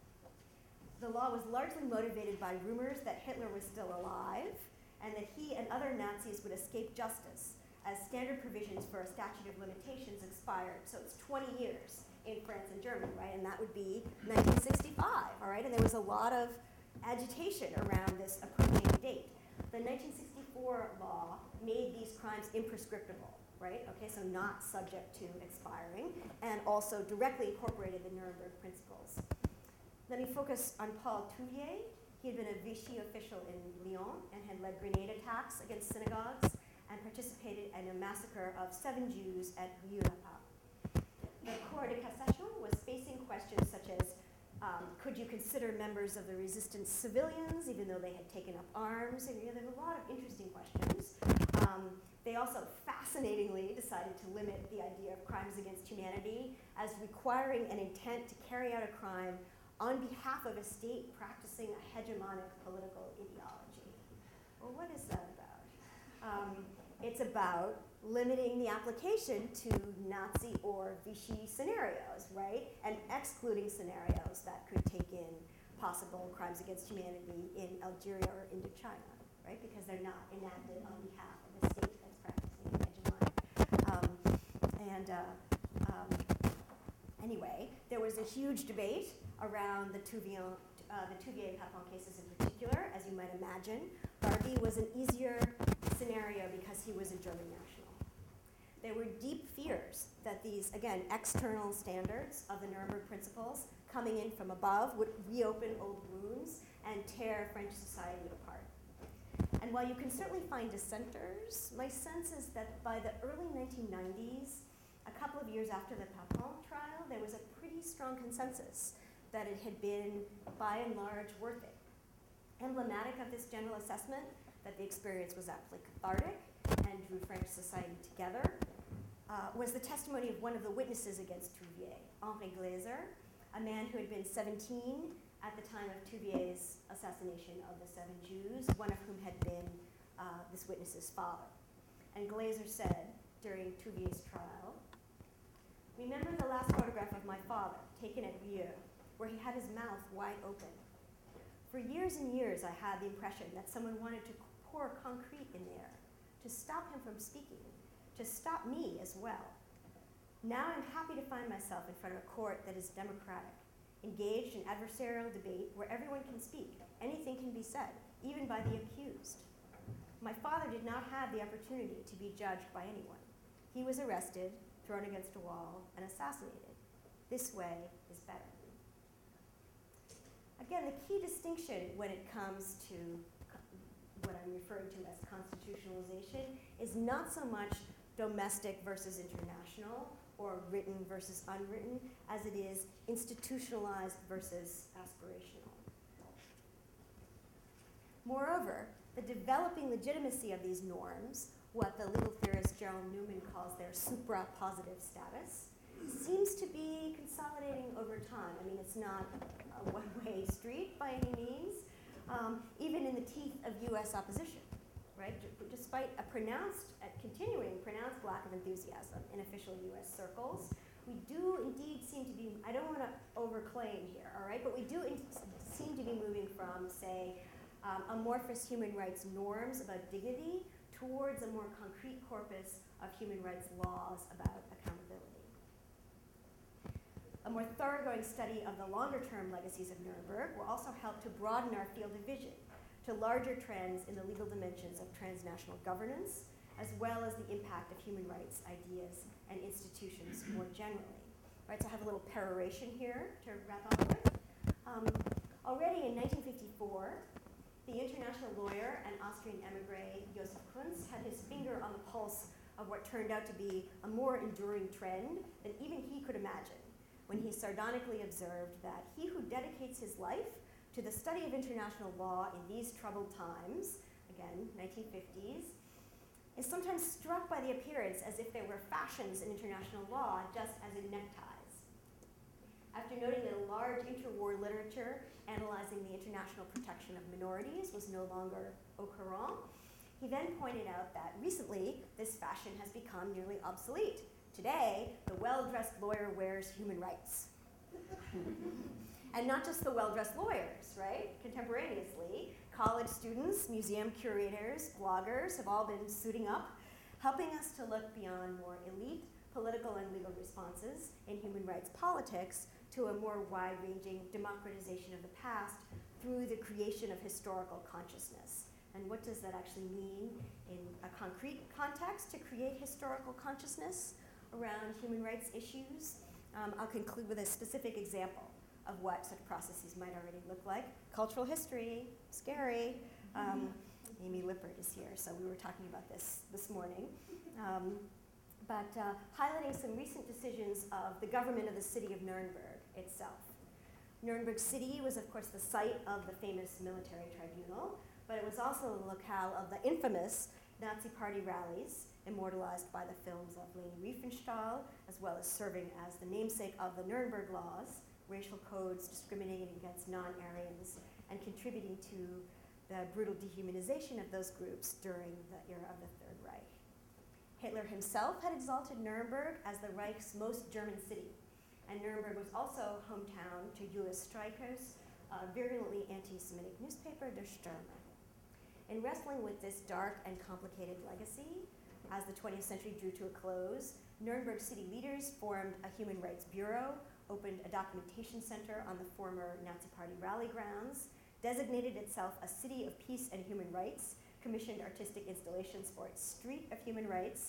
The law was largely motivated by rumors that Hitler was still alive and that he and other Nazis would escape justice, as standard provisions for a statute of limitations expired. So it's twenty years in France and Germany, right? And that would be nineteen sixty-five, all right? And there was a lot of agitation around this approaching date. The nineteen sixty-four law made these crimes imprescriptible, right? Okay, so not subject to expiring, and also directly incorporated the Nuremberg Principles. Let me focus on Paul Touvier. He had been a Vichy official in Lyon and had led grenade attacks against synagogues and participated in a massacre of seven Jews at Rieux-la-Pape. The Cour de Cassation was facing questions such as, um, could you consider members of the resistance civilians, even though they had taken up arms? And, you know, there were a lot of interesting questions. Um, they also fascinatingly decided to limit the idea of crimes against humanity as requiring an intent to carry out a crime on behalf of a state practicing a hegemonic political ideology. Well, what is that about? Um, it's about limiting the application to Nazi or Vichy scenarios, right? And excluding scenarios that could take in possible crimes against humanity in Algeria or Indochina, right? Because they're not enacted on behalf of a state that's practicing hegemonic. Um, and uh, um, anyway, there was a huge debate around the Touvier, uh, the Touvier and Papon cases in particular, as you might imagine. Barbie was an easier scenario because he was a German national. there were deep fears that these, again, external standards of the Nuremberg principles coming in from above would reopen old wounds and tear French society apart. And while you can certainly find dissenters, my sense is that by the early nineteen nineties, a couple of years after the Papon trial, there was a pretty strong consensus that it had been, by and large, worth it. Emblematic of this general assessment that the experience was aptly cathartic and drew French society together uh, was the testimony of one of the witnesses against Touvier, Henri Glaser, a man who had been seventeen at the time of Touvier's assassination of the seven Jews, one of whom had been uh, this witness's father. And Glaser said during Touvier's trial, "Remember the last photograph of my father, taken at Rieux, where he had his mouth wide open. For years and years, I had the impression that someone wanted to pour concrete in the air, to stop him from speaking, to stop me as well. Now I'm happy to find myself in front of a court that is democratic, engaged in adversarial debate where everyone can speak, anything can be said, even by the accused. My father did not have the opportunity to be judged by anyone. He was arrested, thrown against a wall, and assassinated. This way is better." Again, the key distinction when it comes to what I'm referring to as constitutionalization is not so much domestic versus international or written versus unwritten as it is institutionalized versus aspirational. Moreover, the developing legitimacy of these norms, what the legal theorist Gerald Newman calls their supra-positive status, seems to be consolidating over time. I mean, it's not a one-way street by any means, um, even in the teeth of U S opposition, right? D- despite a pronounced, a continuing pronounced lack of enthusiasm in official U S circles, we do indeed seem to be, I don't want to overclaim here, all right, but we do in- seem to be moving from, say, um, amorphous human rights norms about dignity towards a more concrete corpus of human rights laws about accountability. A more thoroughgoing study of the longer-term legacies of Nuremberg will also help to broaden our field of vision to larger trends in the legal dimensions of transnational governance, as well as the impact of human rights ideas and institutions more generally. Right, so I have a little peroration here to wrap up with. Um, already in nineteen fifty-four, the international lawyer and Austrian emigre Josef Kunz had his finger on the pulse of what turned out to be a more enduring trend than even he could imagine, when he sardonically observed that he who dedicates his life to the study of international law in these troubled times, again, nineteen fifties, is sometimes struck by the appearance as if there were fashions in international law just as in neckties. After noting that a large interwar literature analyzing the international protection of minorities was no longer au courant, he then pointed out that recently this fashion has become nearly obsolete. Today, the well-dressed lawyer wears human rights. And not just the well-dressed lawyers, right? Contemporaneously, college students, museum curators, bloggers have all been suiting up, helping us to look beyond more elite political and legal responses in human rights politics to a more wide-ranging democratization of the past through the creation of historical consciousness. And what does that actually mean in a concrete context to create historical consciousness around human rights issues? Um, I'll conclude with a specific example of what such processes might already look like. Cultural history, scary. Um, Amy Lippert is here, so we were talking about this this morning. Um, but uh, highlighting some recent decisions of the government of the city of Nuremberg itself. Nuremberg City was, of course, the site of the famous military tribunal, but it was also the locale of the infamous Nazi Party rallies, immortalized by the films of Leni Riefenstahl, as well as serving as the namesake of the Nuremberg laws, racial codes discriminating against non-Aryans, and contributing to the brutal dehumanization of those groups during the era of the Third Reich. Hitler himself had exalted Nuremberg as the Reich's most German city, and Nuremberg was also hometown to Julius Streicher's uh, virulently anti-Semitic newspaper, Der Stürmer. In wrestling with this dark and complicated legacy, as the twentieth century drew to a close, Nuremberg city leaders formed a human rights bureau, opened a documentation center on the former Nazi Party rally grounds, designated itself a city of peace and human rights, commissioned artistic installations for its street of human rights,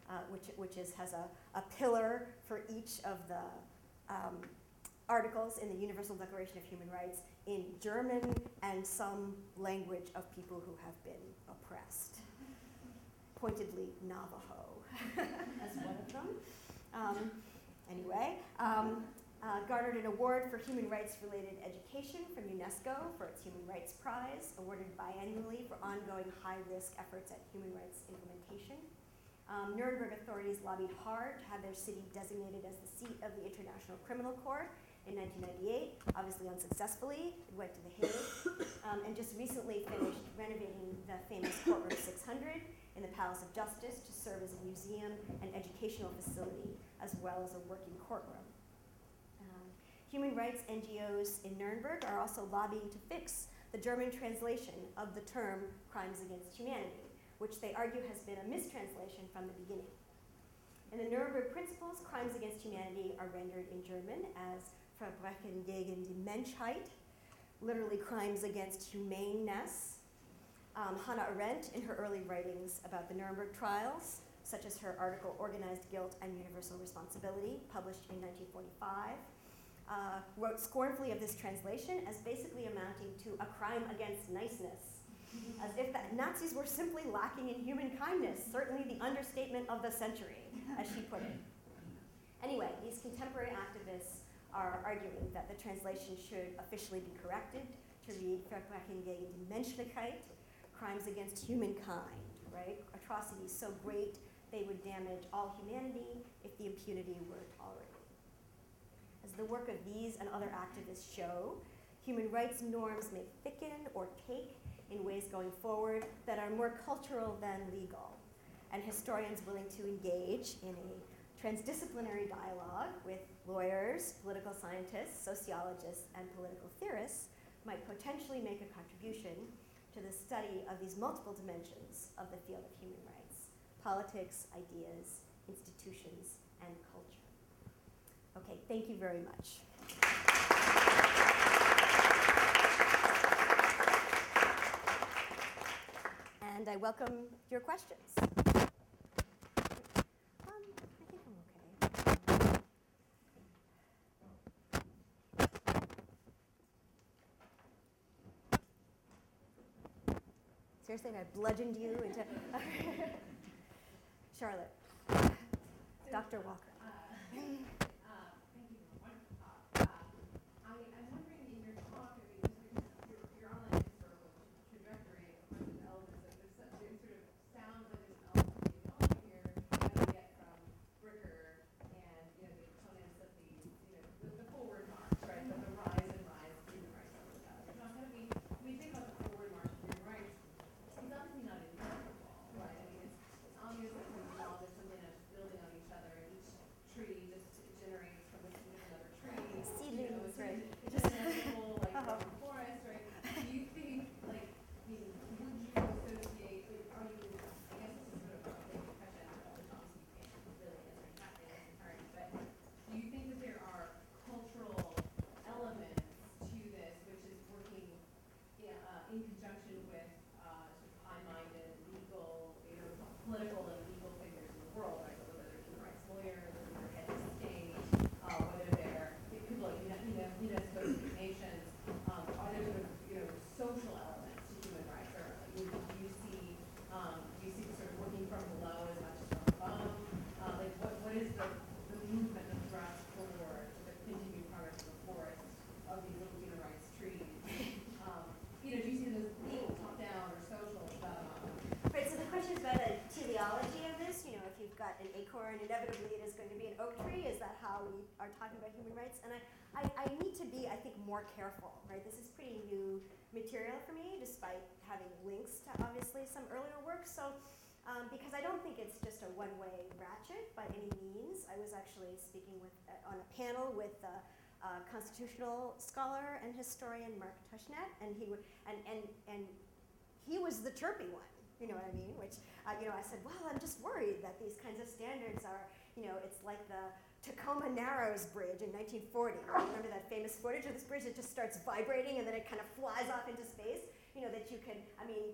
uh, which, which is, has a, a pillar for each of the um, articles in the Universal Declaration of Human Rights in German and some language of people who have been oppressed. Pointedly, Navajo as one of them. Um, anyway, um, uh, garnered an award for human rights-related education from UNESCO for its Human Rights Prize, awarded biannually for ongoing high-risk efforts at human rights implementation. Um, Nuremberg authorities lobbied hard to have their city designated as the seat of the International Criminal Court in nineteen ninety-eight, obviously unsuccessfully. It went to The Hague, um, and just recently finished renovating the famous Courtroom six hundred in the Palace of Justice to serve as a museum and educational facility, as well as a working courtroom. Um, human rights N G Os in Nuremberg are also lobbying to fix the German translation of the term crimes against humanity, which they argue has been a mistranslation from the beginning. In the Nuremberg Principles, crimes against humanity are rendered in German as Verbrechen gegen die Menschheit, literally crimes against humaneness. Um, Hannah Arendt, in her early writings about the Nuremberg trials, such as her article Organized Guilt and Universal Responsibility, published in nineteen forty-five, uh, wrote scornfully of this translation as basically amounting to a crime against niceness, as if the Nazis were simply lacking in human kindness, certainly the understatement of the century, as she put it. Anyway, these contemporary activists are arguing that the translation should officially be corrected to read Verbrechen gegen die Menschlichkeit, crimes against humankind, right? Atrocities so great they would damage all humanity if the impunity were tolerated. As the work of these and other activists show, human rights norms may thicken or take in ways going forward that are more cultural than legal, and historians willing to engage in a transdisciplinary dialogue with lawyers, political scientists, sociologists, and political theorists might potentially make a contribution to the study of these multiple dimensions of the field of human rights: politics, ideas, institutions, and culture. Okay, thank you very much. And I welcome your questions. Um, I think I'm okay. Seriously, I bludgeoned you into Charlotte. Doctor Walker. And inevitably it is going to be an oak tree. Is that how we are talking about human rights? And I, I, I need to be, I think, more careful, right? This is pretty new material for me, despite having links to obviously some earlier work. So, um, because I don't think it's just a one-way ratchet by any means. I was actually speaking with uh, on a panel with uh, uh, constitutional scholar and historian Mark Tushnet, and he would, and and and he was the chirpy one. You know what I mean? Which, uh, you know, I said, well, I'm just worried that these kinds of standards are, you know, it's like the Tacoma Narrows Bridge in nineteen forty. Right? Remember that famous footage of this bridge that just starts vibrating and then it kind of flies off into space? You know, that you can, I mean,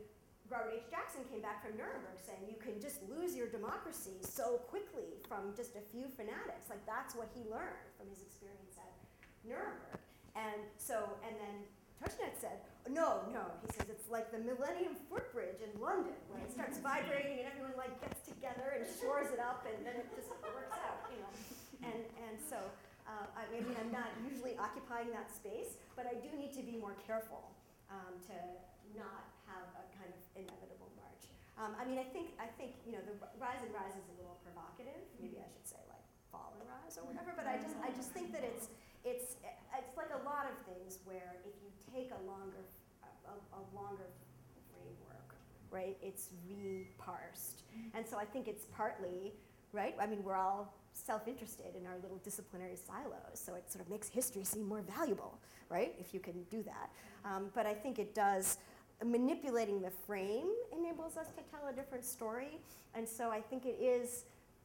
Robert H. Jackson came back from Nuremberg saying you can just lose your democracy so quickly from just a few fanatics. Like that's what he learned from his experience at Nuremberg. And so, and then Tushnet said, no, no, he says it's like the Millennium Footbridge in London, where it starts vibrating and everyone like gets together and shores it up and then it just works out, you know. And, and so, uh, I mean, I'm not usually occupying that space, but I do need to be more careful um, to not have a kind of inevitable march. Um, I mean, I think, I think, you know, the rise and rise is a little provocative. Maybe I should say like fall and rise or whatever, but I just, I just think that it's, it's, it's like a lot of things where if you take a longer, a, a longer framework, right, it's re-parsed. And so I think it's partly, right, I mean, we're all self-interested in our little disciplinary silos, so it sort of makes history seem more valuable, right, if you can do that. Um, but I think it does, manipulating the frame enables us to tell a different story, and so I think it is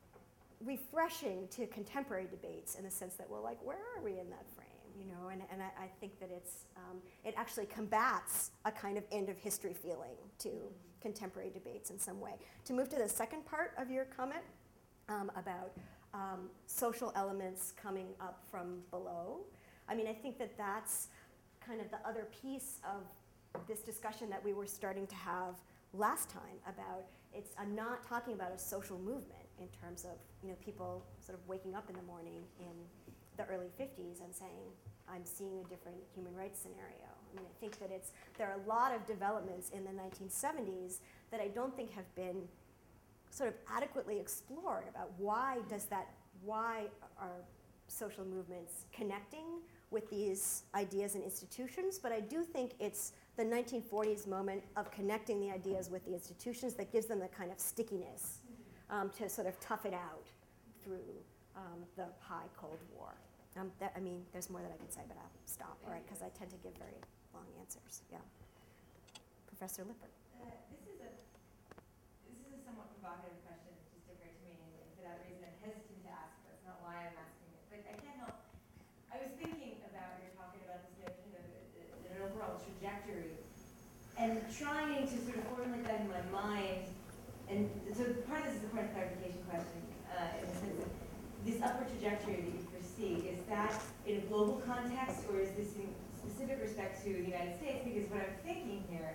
refreshing to contemporary debates in the sense that we're like, where are we in that frame, you know, and, and I, I think that it's, um, it actually combats a kind of end of history feeling to contemporary debates in some way. To move to the second part of your comment um, about um, social elements coming up from below, I mean, I think that that's kind of the other piece of this discussion that we were starting to have last time about, it's, I'm not talking about a social movement in terms of, you know, people sort of waking up in the morning in the early fifties and saying, I'm seeing a different human rights scenario. I mean, I think that it's, there are a lot of developments in the nineteen seventies that I don't think have been sort of adequately explored about why does that, why are social movements connecting with these ideas and institutions, but I do think it's the nineteen forties moment of connecting the ideas with the institutions that gives them the kind of stickiness um, to sort of tough it out through um, the high Cold War. Um, that, I mean, there's more that I could say, but I'll stop, all right, because I tend to give very long answers. Yeah. Professor Lippert. Uh, this is a this is a somewhat provocative question. It just occurred to me, and for that reason, I'm hesitant to ask. That's not why I'm asking it, but I can't help. I was thinking about you're talking about this notion of uh, an overall trajectory, and trying to sort of formulate that in my mind. And so part of this is a point of clarification question, uh, in the sense of this upward trajectory that you foresee, is that in a global context, or is this in specific respect to the United States? Because what I'm thinking here,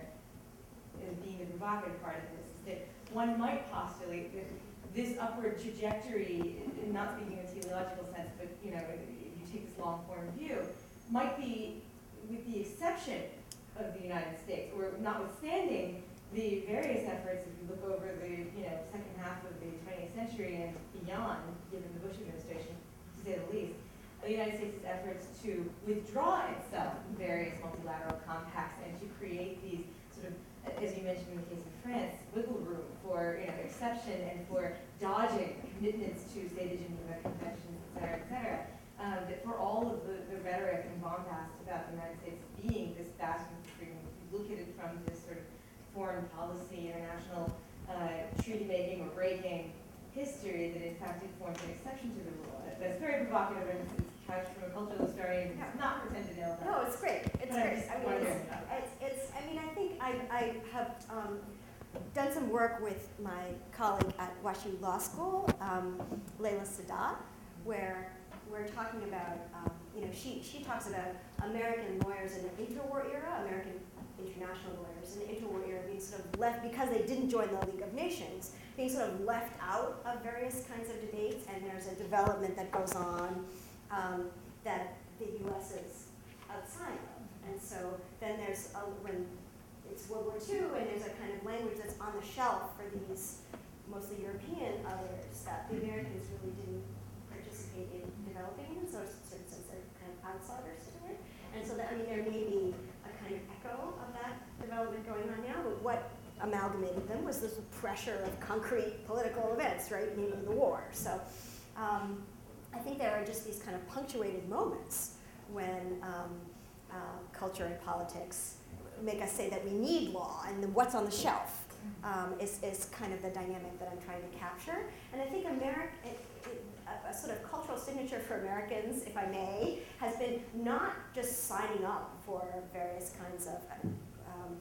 as being the provocative part of this, is that one might postulate that this upward trajectory, not speaking in a teleological sense, but you know, if you take this long-form view, might be, with the exception of the United States, or notwithstanding the various efforts, if you look over the you know second half of the twentieth century and beyond, given the Bush administration, to say the least, the United States' efforts to withdraw itself from various multilateral compacts and to create these sort of, as you mentioned in the case of France, wiggle room for you know exception and for dodging commitments to, say, the Geneva Conventions, et cetera, et cetera. Um, that for all of the, the rhetoric and bombast about the United States being this vast and supreme, if you look at it from this sort of foreign policy, international uh, treaty-making or breaking history, that in fact it forms an exception to the rule. That's very provocative, and it's couched from a cultural historian. It's not pretend to know that. No, it's great. It's But I'm great. just I mean, wondering it's, about it's, it's, I mean, I think I, I have um, done some work with my colleague at WashU Law School, um, Leila Sadat, where we're talking about, um, you know, she, she talks about American lawyers in the interwar era, American international lawyers in the interwar era being sort of left, because they didn't join the League of Nations, being sort of left out of various kinds of debates, and there's a development that goes on um, that the U S is outside of. And so then there's, a, when it's World War Two, and there's a kind of language that's on the shelf for these mostly European others that the Americans really didn't participate in developing, and so it's sort of since they're kind of outsiders to it. And so that, I mean, there may be a kind of echo of that development going on now, but what amalgamated them was this pressure of concrete political events, right, namely the war. So um, I think there are just these kind of punctuated moments when um, uh, culture and politics make us say that we need law, and then what's on the shelf um, is, is kind of the dynamic that I'm trying to capture. And I think America, it, it, a, a sort of cultural signature for Americans, if I may, has been not just signing up for various kinds of um,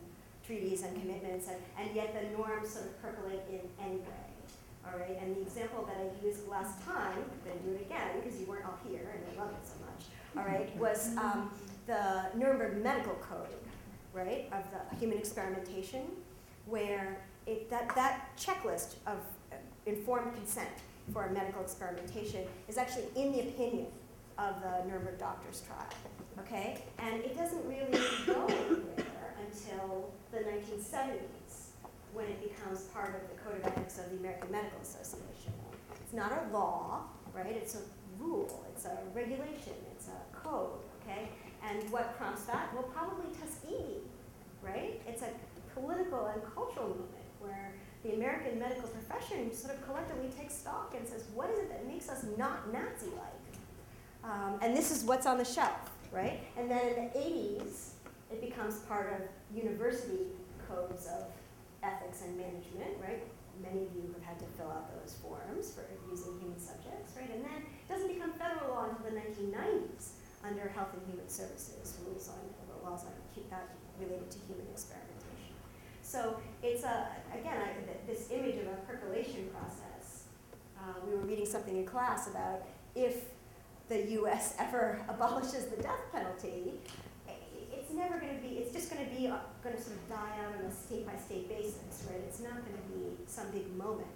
treaties and commitments, and, and yet the norms sort of percolate in anyway. All right, and the example that I used last time, I'm going to do it again because you weren't all here and I love it so much, all right, was um, the Nuremberg Medical Code, right, of the human experimentation, where it, that, that checklist of uh, informed consent for medical experimentation is actually in the opinion of the Nuremberg doctors' trial, okay? And it doesn't really go anywhere until the nineteen seventies, when it becomes part of the Code of Ethics of the American Medical Association. It's not a law, right? It's a rule, it's a regulation, it's a code, okay? And what prompts that? Well, probably Tuskegee, right? It's a political and cultural movement where the American medical profession sort of collectively takes stock and says, what is it that makes us not Nazi-like? Um, and this is what's on the shelf, right? And then in the eighties, it becomes part of university codes of ethics and management, right? Many of you have had to fill out those forms for using human subjects, right? And then it doesn't become federal law until the nineteen nineties under Health and Human Services rules on or laws on uh, related to human experimentation. So it's a again I, this image of a percolation process. Uh, we were reading something in class about if the U S ever abolishes the death penalty. It's never going to be, it's just going to be, uh, going to sort of die out on a state-by-state basis, right? It's not going to be some big moment,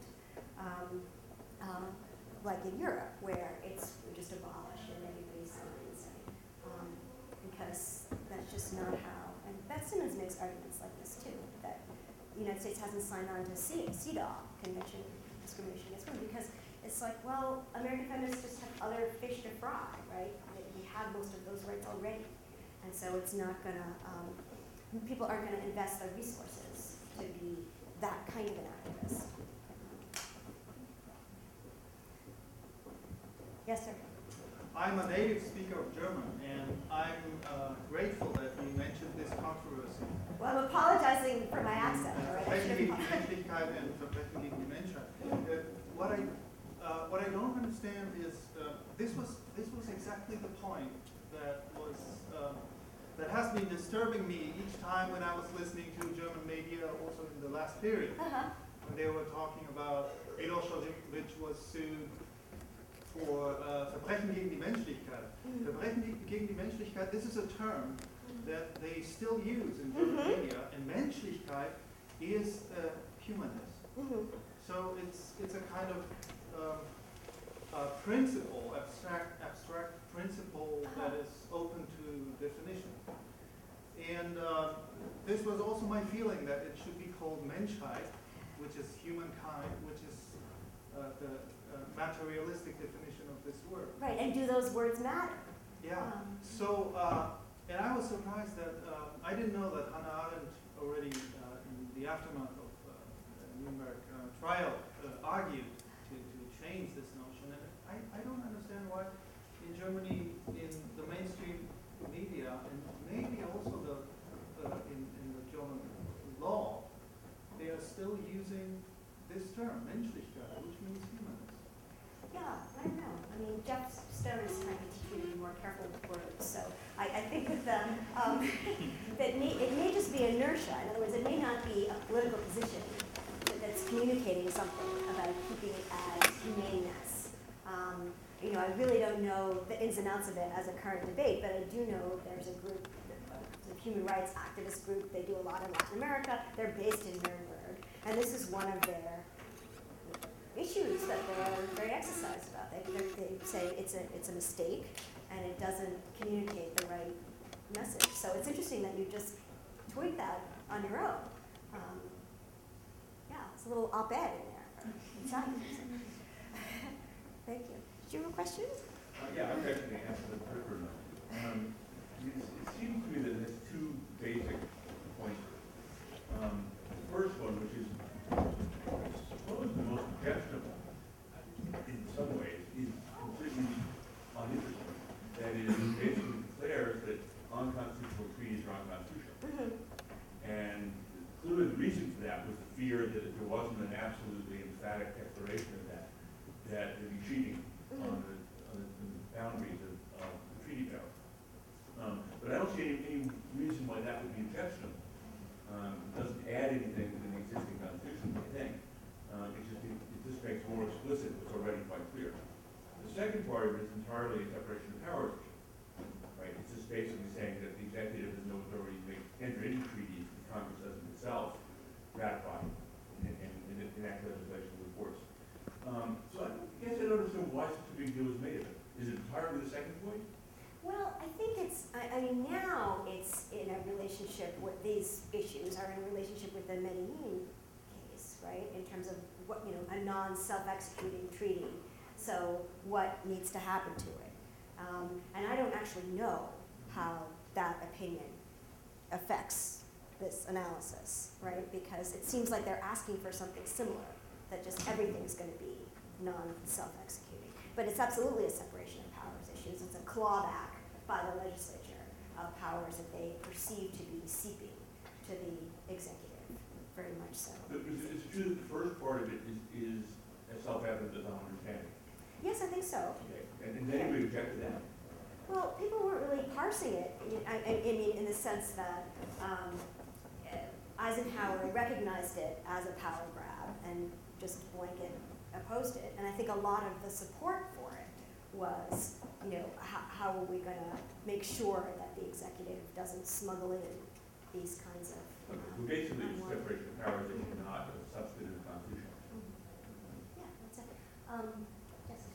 um, um, like in Europe, where it's we just abolish and everybody signs, um, because that's just not how, and Beth Simmons makes arguments like this too, that the United States hasn't signed on to C E D A W, Convention on Discrimination Against Women, because it's like, well, American feminists just have other fish to fry, right? We have most of those rights already. And so it's not going to, um, people aren't going to invest their resources to be that kind of an activist. Yes, sir. I'm a native speaker of German, and I'm uh, grateful that you mentioned this controversy. Well, I'm apologizing for my accent, all right? I should have Menschlichkeit and Verbrechen gegen die Menschheit. Uh, what I uh, what I don't understand is uh, this was this was exactly the point that was uh, that has been disturbing me each time when I was listening to German media, also in the last period, uh-huh. when they were talking about Milosevic was sued for uh, Verbrechen gegen die Menschlichkeit. Mm-hmm. Verbrechen gegen die Menschlichkeit, this is a term that they still use in German mm-hmm. media, and Menschlichkeit is uh, humanness. Mm-hmm. So it's it's a kind of um, a principle, abstract abstract principle uh-huh. that is open to definition. And uh, this was also my feeling that it should be called Menschheit, which is humankind, which is uh, the uh, materialistic definition of this word. Right, and do those words matter? Yeah. Um, So, uh, and I was surprised that uh, I didn't know that Hannah Arendt already uh, in the aftermath of uh, the Nuremberg uh, trial uh, argued to, to change this notion. And I, I don't understand why in Germany, in the mainstream media, and maybe also the uh, in, in the German law, they are still using this term, Menschlichkeit, which means humanness. Yeah, I don't know. I mean, Jeff Stone is trying to teach me to be more careful with words. So I, I think that the, um, that may, it may just be inertia. In other words, it may not be a political position that, that's communicating something about keeping it as humaneness. Um, you know, I really don't know the ins and outs of it as a current debate, but I do know there's a group, a human rights activist group. They do a lot in Latin America. They're based in Nuremberg, and this is one of their issues that they're very exercised about. They, they say it's a it's a mistake and it doesn't communicate the right message. So it's interesting that you just tweet that on your own. Um, yeah, it's a little op-ed in there. Inside. Thank you. Did you have a question? Uh, yeah, I'm actually going to answer the Pricker note. Um, it, it seems to me that it has two basic points. Um, the first one, which is I suppose the most objectionable in some ways, is completely uninteresting. That is, basically declares that unconstitutional treaties are unconstitutional. Mm-hmm. And clearly the reason for that was the fear that if there wasn't an absolutely emphatic declaration of that, that they'd be cheating Mm-hmm. on, the, on the, the boundaries of, of the treaty power. Um, but I don't see any, any reason why that would be objectionable. Um, it add anything to the existing constitution, I think. Uh, it just, it, it just makes more explicit what's already quite clear. The second part of it is entirely a separation of powers issue, right? It's just basically saying that the executive has no authority to make, enter into treaties that Congress doesn't itself ratify and, and, and enact legislation with force. Um, so I guess I don't understand why such a big deal is made of it. Is it entirely the second point? Well, I think it's, I, I mean, now it's in a relationship with, these issues are in a relationship with the Medellin case, right? In terms of what, you know, a non-self-executing treaty. So what needs to happen to it? Um, and I don't actually know how that opinion affects this analysis, right? Because it seems like they're asking for something similar, that just everything's going to be non-self-executing. But it's absolutely a separation of powers issue. It's a clawback by the legislature of powers that they perceive to be seeping to the executive, very much so. But it's, it's true that the first part of it is, is as self-evident as I'm understanding. Yes, I think so. Okay. And, and then we reject that. Well, people weren't really parsing it, I, I, I mean, in the sense that um, Eisenhower recognized it as a power grab and just blanket opposed it. And I think a lot of the support for it was, you know, how, how are we going to make sure that the executive doesn't smuggle in these kinds of. Okay. So basically, it's separation of powers issue, not a substantive constitution. Mm-hmm. Yeah, that's it. Um, Jessica.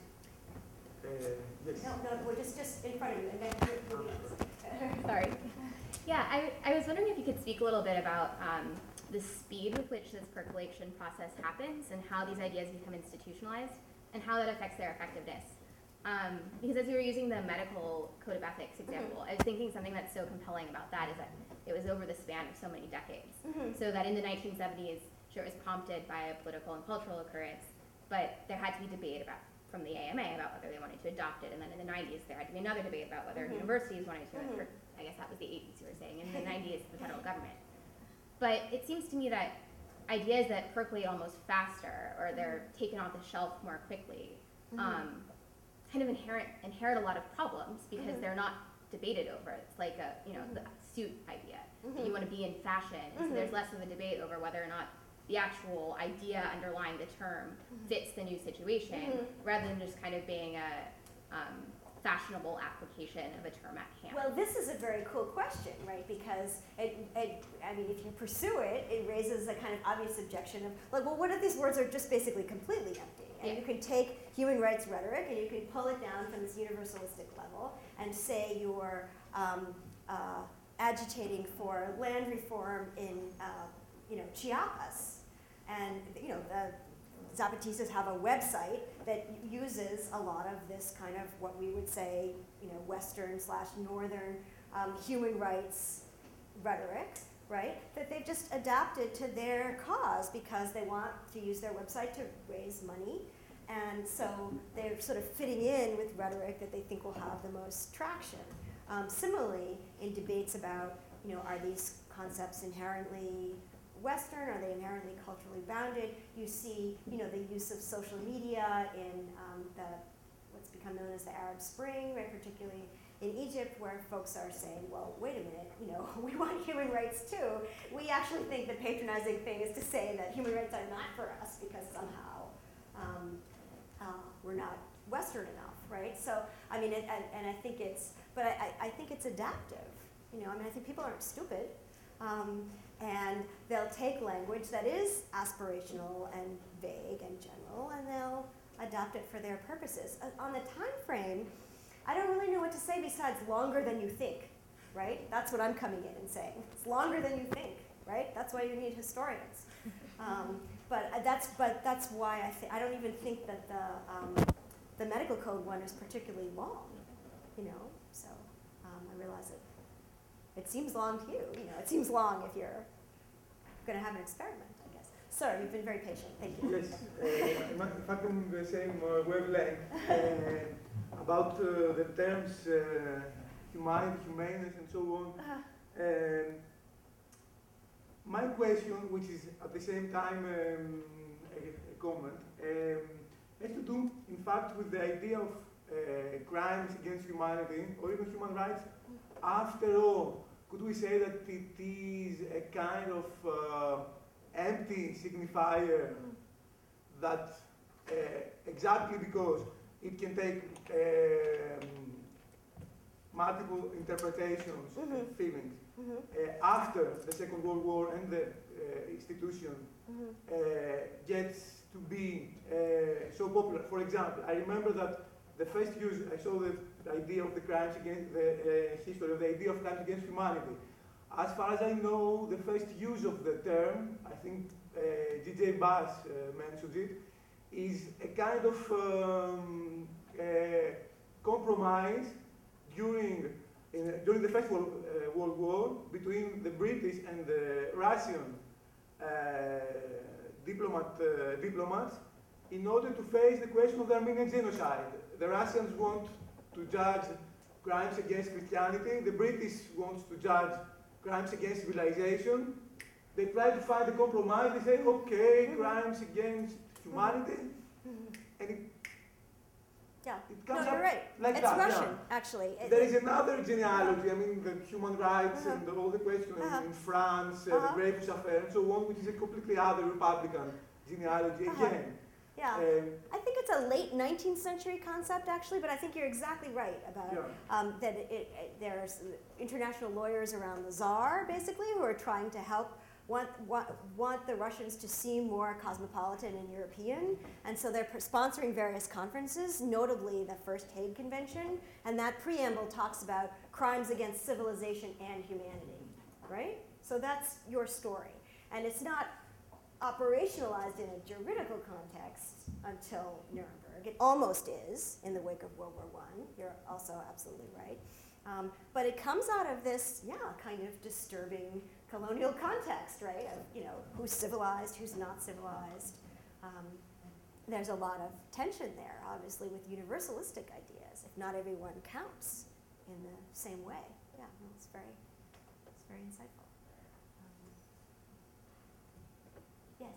Uh, yes. No, no, we're just, just in front of you, and then you'll be next. Sorry. Yeah, I, I was wondering if you could speak a little bit about um, the speed with which this percolation process happens and how these ideas become institutionalized and how that affects their effectiveness. Um, because as we were using the medical code of ethics example, mm-hmm. I was thinking something that's so compelling about that is that it was over the span of so many decades. Mm-hmm. So that in the nineteen seventies, sure, it was prompted by a political and cultural occurrence, but there had to be debate about from the A M A about whether they wanted to adopt it, and then in the nineties there had to be another debate about whether mm-hmm. universities wanted to, mm-hmm. or I guess that was the eighties you were saying, in the nineties the federal government. But it seems to me that ideas that percolate almost faster, or they're taken off the shelf more quickly, mm-hmm. um, kind of inherit, inherit a lot of problems because mm-hmm. they're not debated over. It's like a, you know, mm-hmm. the suit idea. Mm-hmm. You want to be in fashion, mm-hmm. so there's less of a debate over whether or not the actual idea underlying the term mm-hmm. fits the new situation, mm-hmm. rather than just kind of being a um, fashionable application of a term at hand. Well, this is a very cool question, right? Because it, it, I mean, if you pursue it, it raises a kind of obvious objection of, like, well, what if these words are just basically completely empty? And yeah. you can take human rights rhetoric and you can pull it down from this universalistic level and say you're um, uh, agitating for land reform in, uh, you know, Chiapas. And, you know, the Zapatistas have a website that uses a lot of this kind of what we would say, you know, Western slash Northern um, human rights rhetoric, right? That they've just adapted to their cause because they want to use their website to raise money. And so they're sort of fitting in with rhetoric that they think will have the most traction. Um, similarly, in debates about, you know, are these concepts inherently Western, are they inherently culturally bounded? You see, you know, the use of social media in um, the what's become known as the Arab Spring, right? Particularly in Egypt, where folks are saying, "Well, wait a minute, you know, we want human rights too." We actually think the patronizing thing is to say that human rights are not for us because somehow um, uh, we're not Western enough, right? So, I mean, it, and, and I think it's, but I, I think it's adaptive. You know, I mean, I think people aren't stupid. Um, And they'll take language that is aspirational and vague and general, and they'll adapt it for their purposes. Uh, on the time frame, I don't really know what to say besides longer than you think, right? That's what I'm coming in and saying. It's longer than you think, right? That's why you need historians. Um, but uh, that's but that's why I th- I don't even think that the um, the medical code one is particularly long, you know. So um, I realize it. It seems long to you, you know, it seems long if you're going to have an experiment, I guess. Sir, you've been very patient, thank you. Yes, uh, if I can the same uh, wavelength uh, about uh, the terms uh, humanity, humaneness, and so on. Uh-huh. Um, my question, which is at the same time um, a, a comment, um, has to do, in fact, with the idea of uh, crimes against humanity or even human rights. After all, could we say that it is a kind of uh, empty signifier that uh, exactly because it can take um, multiple interpretations Mhm. and feelings. Mhm. Uh, after the Second World War and the uh, institution Mhm. uh, gets to be uh, so popular. For example, I remember that the first use, I saw the, the idea of the crimes against the uh, history of the idea of crimes against humanity. As far as I know, the first use of the term, I think uh, D J Bass uh, mentioned it, is a kind of um, uh, compromise during in, during the First World, uh, World War between the British and the Russian uh, diplomat, uh, diplomats in order to face the question of the Armenian genocide. The Russians want to judge crimes against Christianity, the British wants to judge crimes against civilization. They try to find a compromise, they say, okay, crimes against humanity, and it, Yeah. it No, comes you're up right. like It's that. yeah. Russian, actually. It- There it- is another genealogy, I mean, the human rights Uh-huh. and all the questions Uh-huh. in France, uh, Uh-huh. the Dreyfus affair, and so on, which is a completely other Republican genealogy Uh-huh. again. Yeah. Um, I think it's a late nineteenth century concept, actually, but I think you're exactly right about yeah. um, that it, it, there's international lawyers around the Tsar, basically, who are trying to help, want, want, want the Russians to seem more cosmopolitan and European, and so they're sponsoring various conferences, notably the First Hague Convention, and that preamble talks about crimes against civilization and humanity, right? So that's your story. And it's not operationalized in a juridical context until Nuremberg. It almost is in the wake of World War One. You're also absolutely right. Um, but it comes out of this, yeah, kind of disturbing colonial context, right? Of, you know, who's civilized, who's not civilized. Um, there's a lot of tension there, obviously, with universalistic ideas. If not everyone counts in the same way. Yeah, no, it's very, it's very insightful. Um, yes.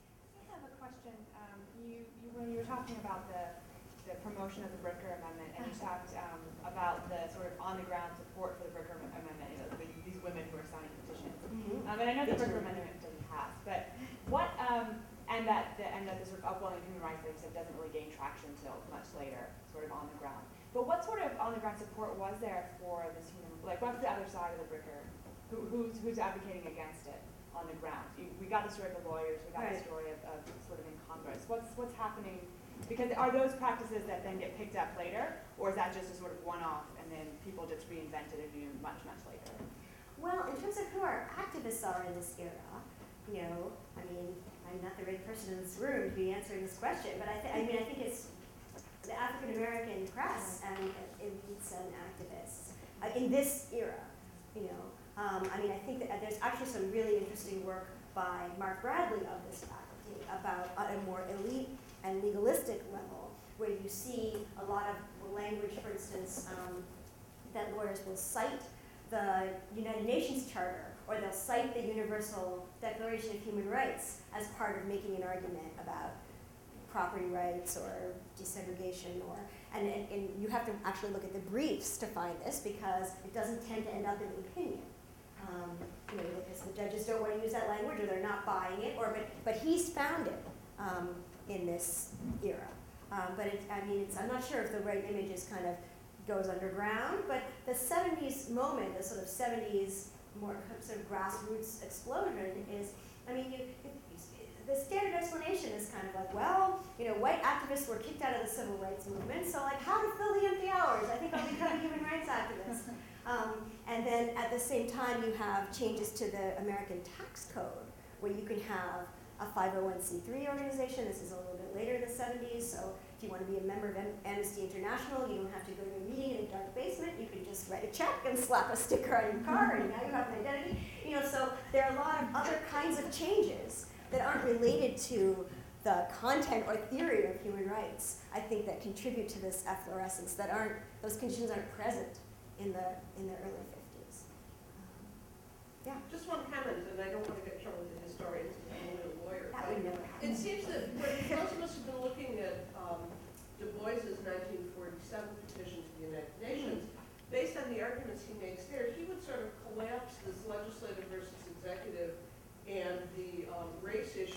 I have a question. Um, you, you, when you were talking about the, the promotion of the Bricker Amendment, and you talked um, about the sort of on-the-ground support for the Bricker Amendment, you know, the, these women who are signing petitions. Mm-hmm. Um, and I know the Bricker Amendment doesn't pass, but what, um, and that the, and that the sort of upwelling of human rights, like you said, doesn't really gain traction until much later, sort of on the ground. But what sort of on-the-ground support was there for this human, like what's the other side of the Bricker? Who, who's, who's advocating against it on the ground? You, we got the story of the lawyers, we got Right. the story of, of sort of in Congress. What's, what's happening? Because are those practices that then get picked up later, or is that just a sort of one-off and then people just reinvent it anew much, much later? Well, in terms of who our activists are in this era, you know, I mean, I'm not the right person in this room to be answering this question, but I, th- I mean, I think it's the African American press and elites and activists uh, in this era, you know. Um, I mean, I think that uh, there's actually some really interesting work by Mark Bradley of this faculty about at a more elite and legalistic level, where you see a lot of language, for instance, um, that lawyers will cite the United Nations Charter, or they'll cite the Universal Declaration of Human Rights as part of making an argument about property rights or desegregation, or and, and, and you have to actually look at the briefs to find this, because it doesn't tend to end up in the opinion. Um, you know, because the judges don't want to use that language, or they're not buying it, or but but he's found it um, in this era. Um, but it, I mean, it's, I'm not sure if the right image is kind of goes underground, but the seventies moment, the sort of seventies more sort of grassroots explosion is, I mean, you, you, the standard explanation is kind of like, well, you know, white activists were kicked out of the civil rights movement, so like, how to fill the empty hours? I think I'll become a human rights activist. Um, and then at the same time, you have changes to the American tax code, where you can have a five oh one c three organization. This is a little bit later in the seventies, so if you want to be a member of Am- Amnesty International, you don't have to go to a meeting in a dark basement. You can just write a check and slap a sticker on your car, and now you have an identity. You know, so there are a lot of other kinds of changes that aren't related to the content or theory of human rights, I think, that contribute to this efflorescence, that aren't, those conditions aren't present in the, in the early fifties. Um, yeah. Just one comment, and I don't want to get in trouble with the historians, because I'm only a lawyer. That but would never happen. It seems that when most of us have been looking at um, Du Bois's nineteen forty-seven petition to the United Nations, based on the arguments he makes there, he would sort of collapse this legislative versus executive and the um, race issue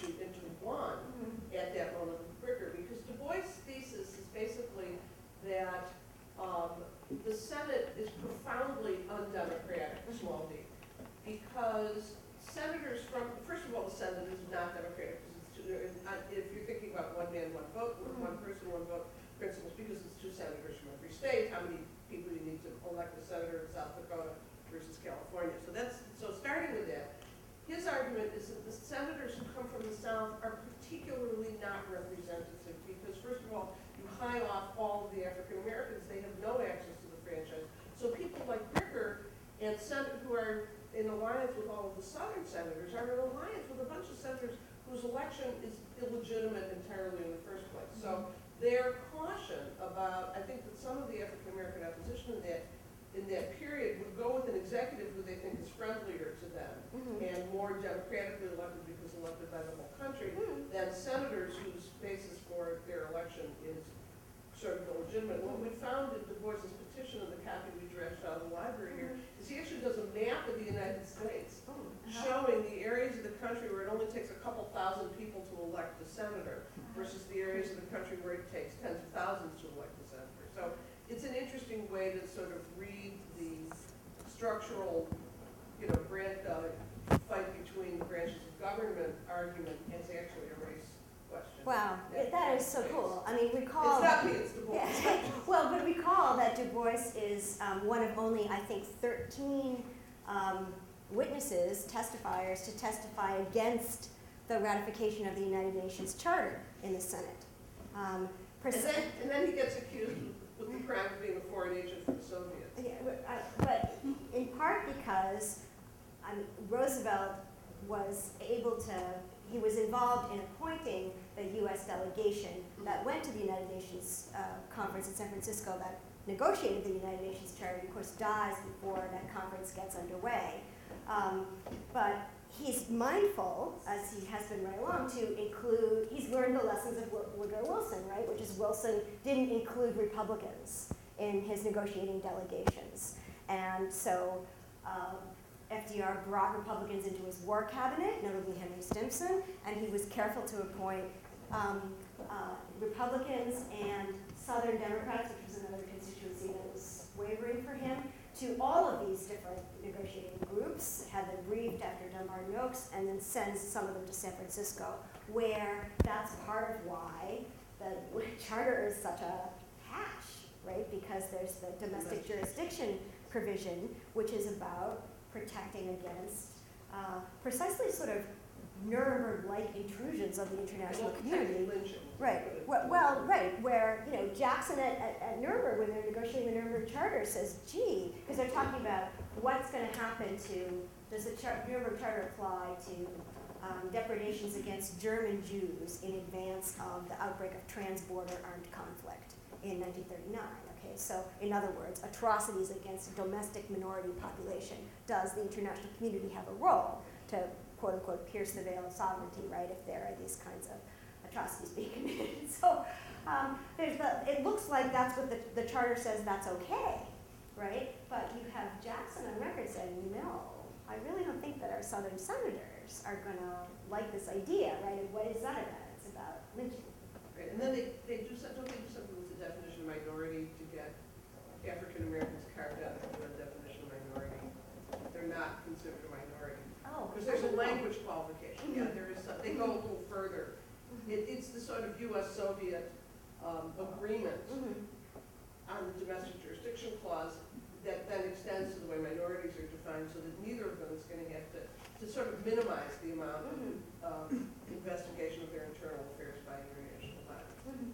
not representative because, first of all, you hide off all of the African Americans. They have no access to the franchise. So people like Bricker and Senate who are in alliance with all of the Southern senators are in alliance with a bunch of senators whose election is illegitimate entirely in the first place. So their caution about, I think that some of the African American opposition in that in that period would go with an executive who they think is friendlier to them Mhm. and more democratically elected because elected by the whole country Mhm. than senators whose basis for their election is sort of illegitimate. What we found in Du Bois's petition in the copy we drafted out of the library here is he actually does a map of the United States Oh, uh-huh. showing the areas of the country where it only takes a couple thousand people to elect a senator versus the areas of the country where it takes tens of thousands to elect a senator. So it's an interesting way to sort of read the structural, you know, branch, uh, fight between the branches of government argument as actually a race question. Wow, Yeah. that is so cool. I mean, It's recall. not me, it's Du Bois. Yeah. Well, but recall that Du Bois is um, one of only, I think, thirteen um, witnesses, testifiers, to testify against the ratification of the United Nations Charter in the Senate. Um, And pers- then, and then he gets accused with the crime of being a foreign agent for the Soviets. Yeah, but, uh, but in part because um, Roosevelt was able to, he was involved in appointing the U S delegation that went to the United Nations uh, conference in San Francisco that negotiated the United Nations Charter, and of course dies before that conference gets underway. Um, but he's mindful, as he has been right along, to include, he's learned the lessons of Wood- Woodrow Wilson, right? Which is Wilson didn't include Republicans in his negotiating delegations. And so um, F D R brought Republicans into his war cabinet, notably Henry Stimson, and he was careful to appoint um, uh, Republicans and Southern Democrats, which was another constituency that was wavering for him, to all of these different negotiating groups, had them briefed after Dunbar and Oaks, and then sends some of them to San Francisco, where that's part of why the charter is such a hash, right? Because there's the domestic jurisdiction provision, which is about protecting against uh, precisely sort of Nuremberg-like intrusions of the international community. Lynching. Right. Well, well, right. Where you know Jackson at, at, at Nuremberg, when they're negotiating the Nuremberg Charter, says, "Gee," because they're talking about what's going to happen to does the char- Nuremberg Charter apply to um, depredations against German Jews in advance of the outbreak of trans-border armed conflict in nineteen thirty-nine. Okay, so in other words, atrocities against a domestic minority population. Does the international community have a role to quote unquote pierce the veil of sovereignty, right? If there are these kinds of atrocities being committed. So um, there's the, it looks like that's what the, the charter says that's okay, right? But you have Jackson on record saying, no, I really don't think that our Southern senators are gonna like this idea, right? And what is that about? It's about lynching. Right, and then they, they do some, don't they do something with the definition of minority to get African Americans carved out of the definition of minority? They're not considered a minority. Oh, Because there's a I don't know. language qualification, yeah, there is, some- they go a little further. It, it's the sort of U S Soviet um, agreement Mhm. on the domestic jurisdiction clause that then extends to the way minorities are defined so that neither of them is going to have to, to sort of minimize the amount of Mhm. um, investigation of their internal affairs by international bodies. Mhm.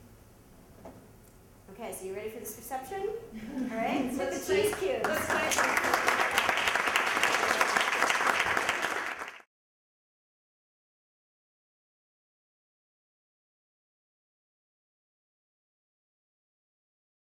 Okay, so you ready for this reception? All right, let's hit the cheese cubes. Let's thank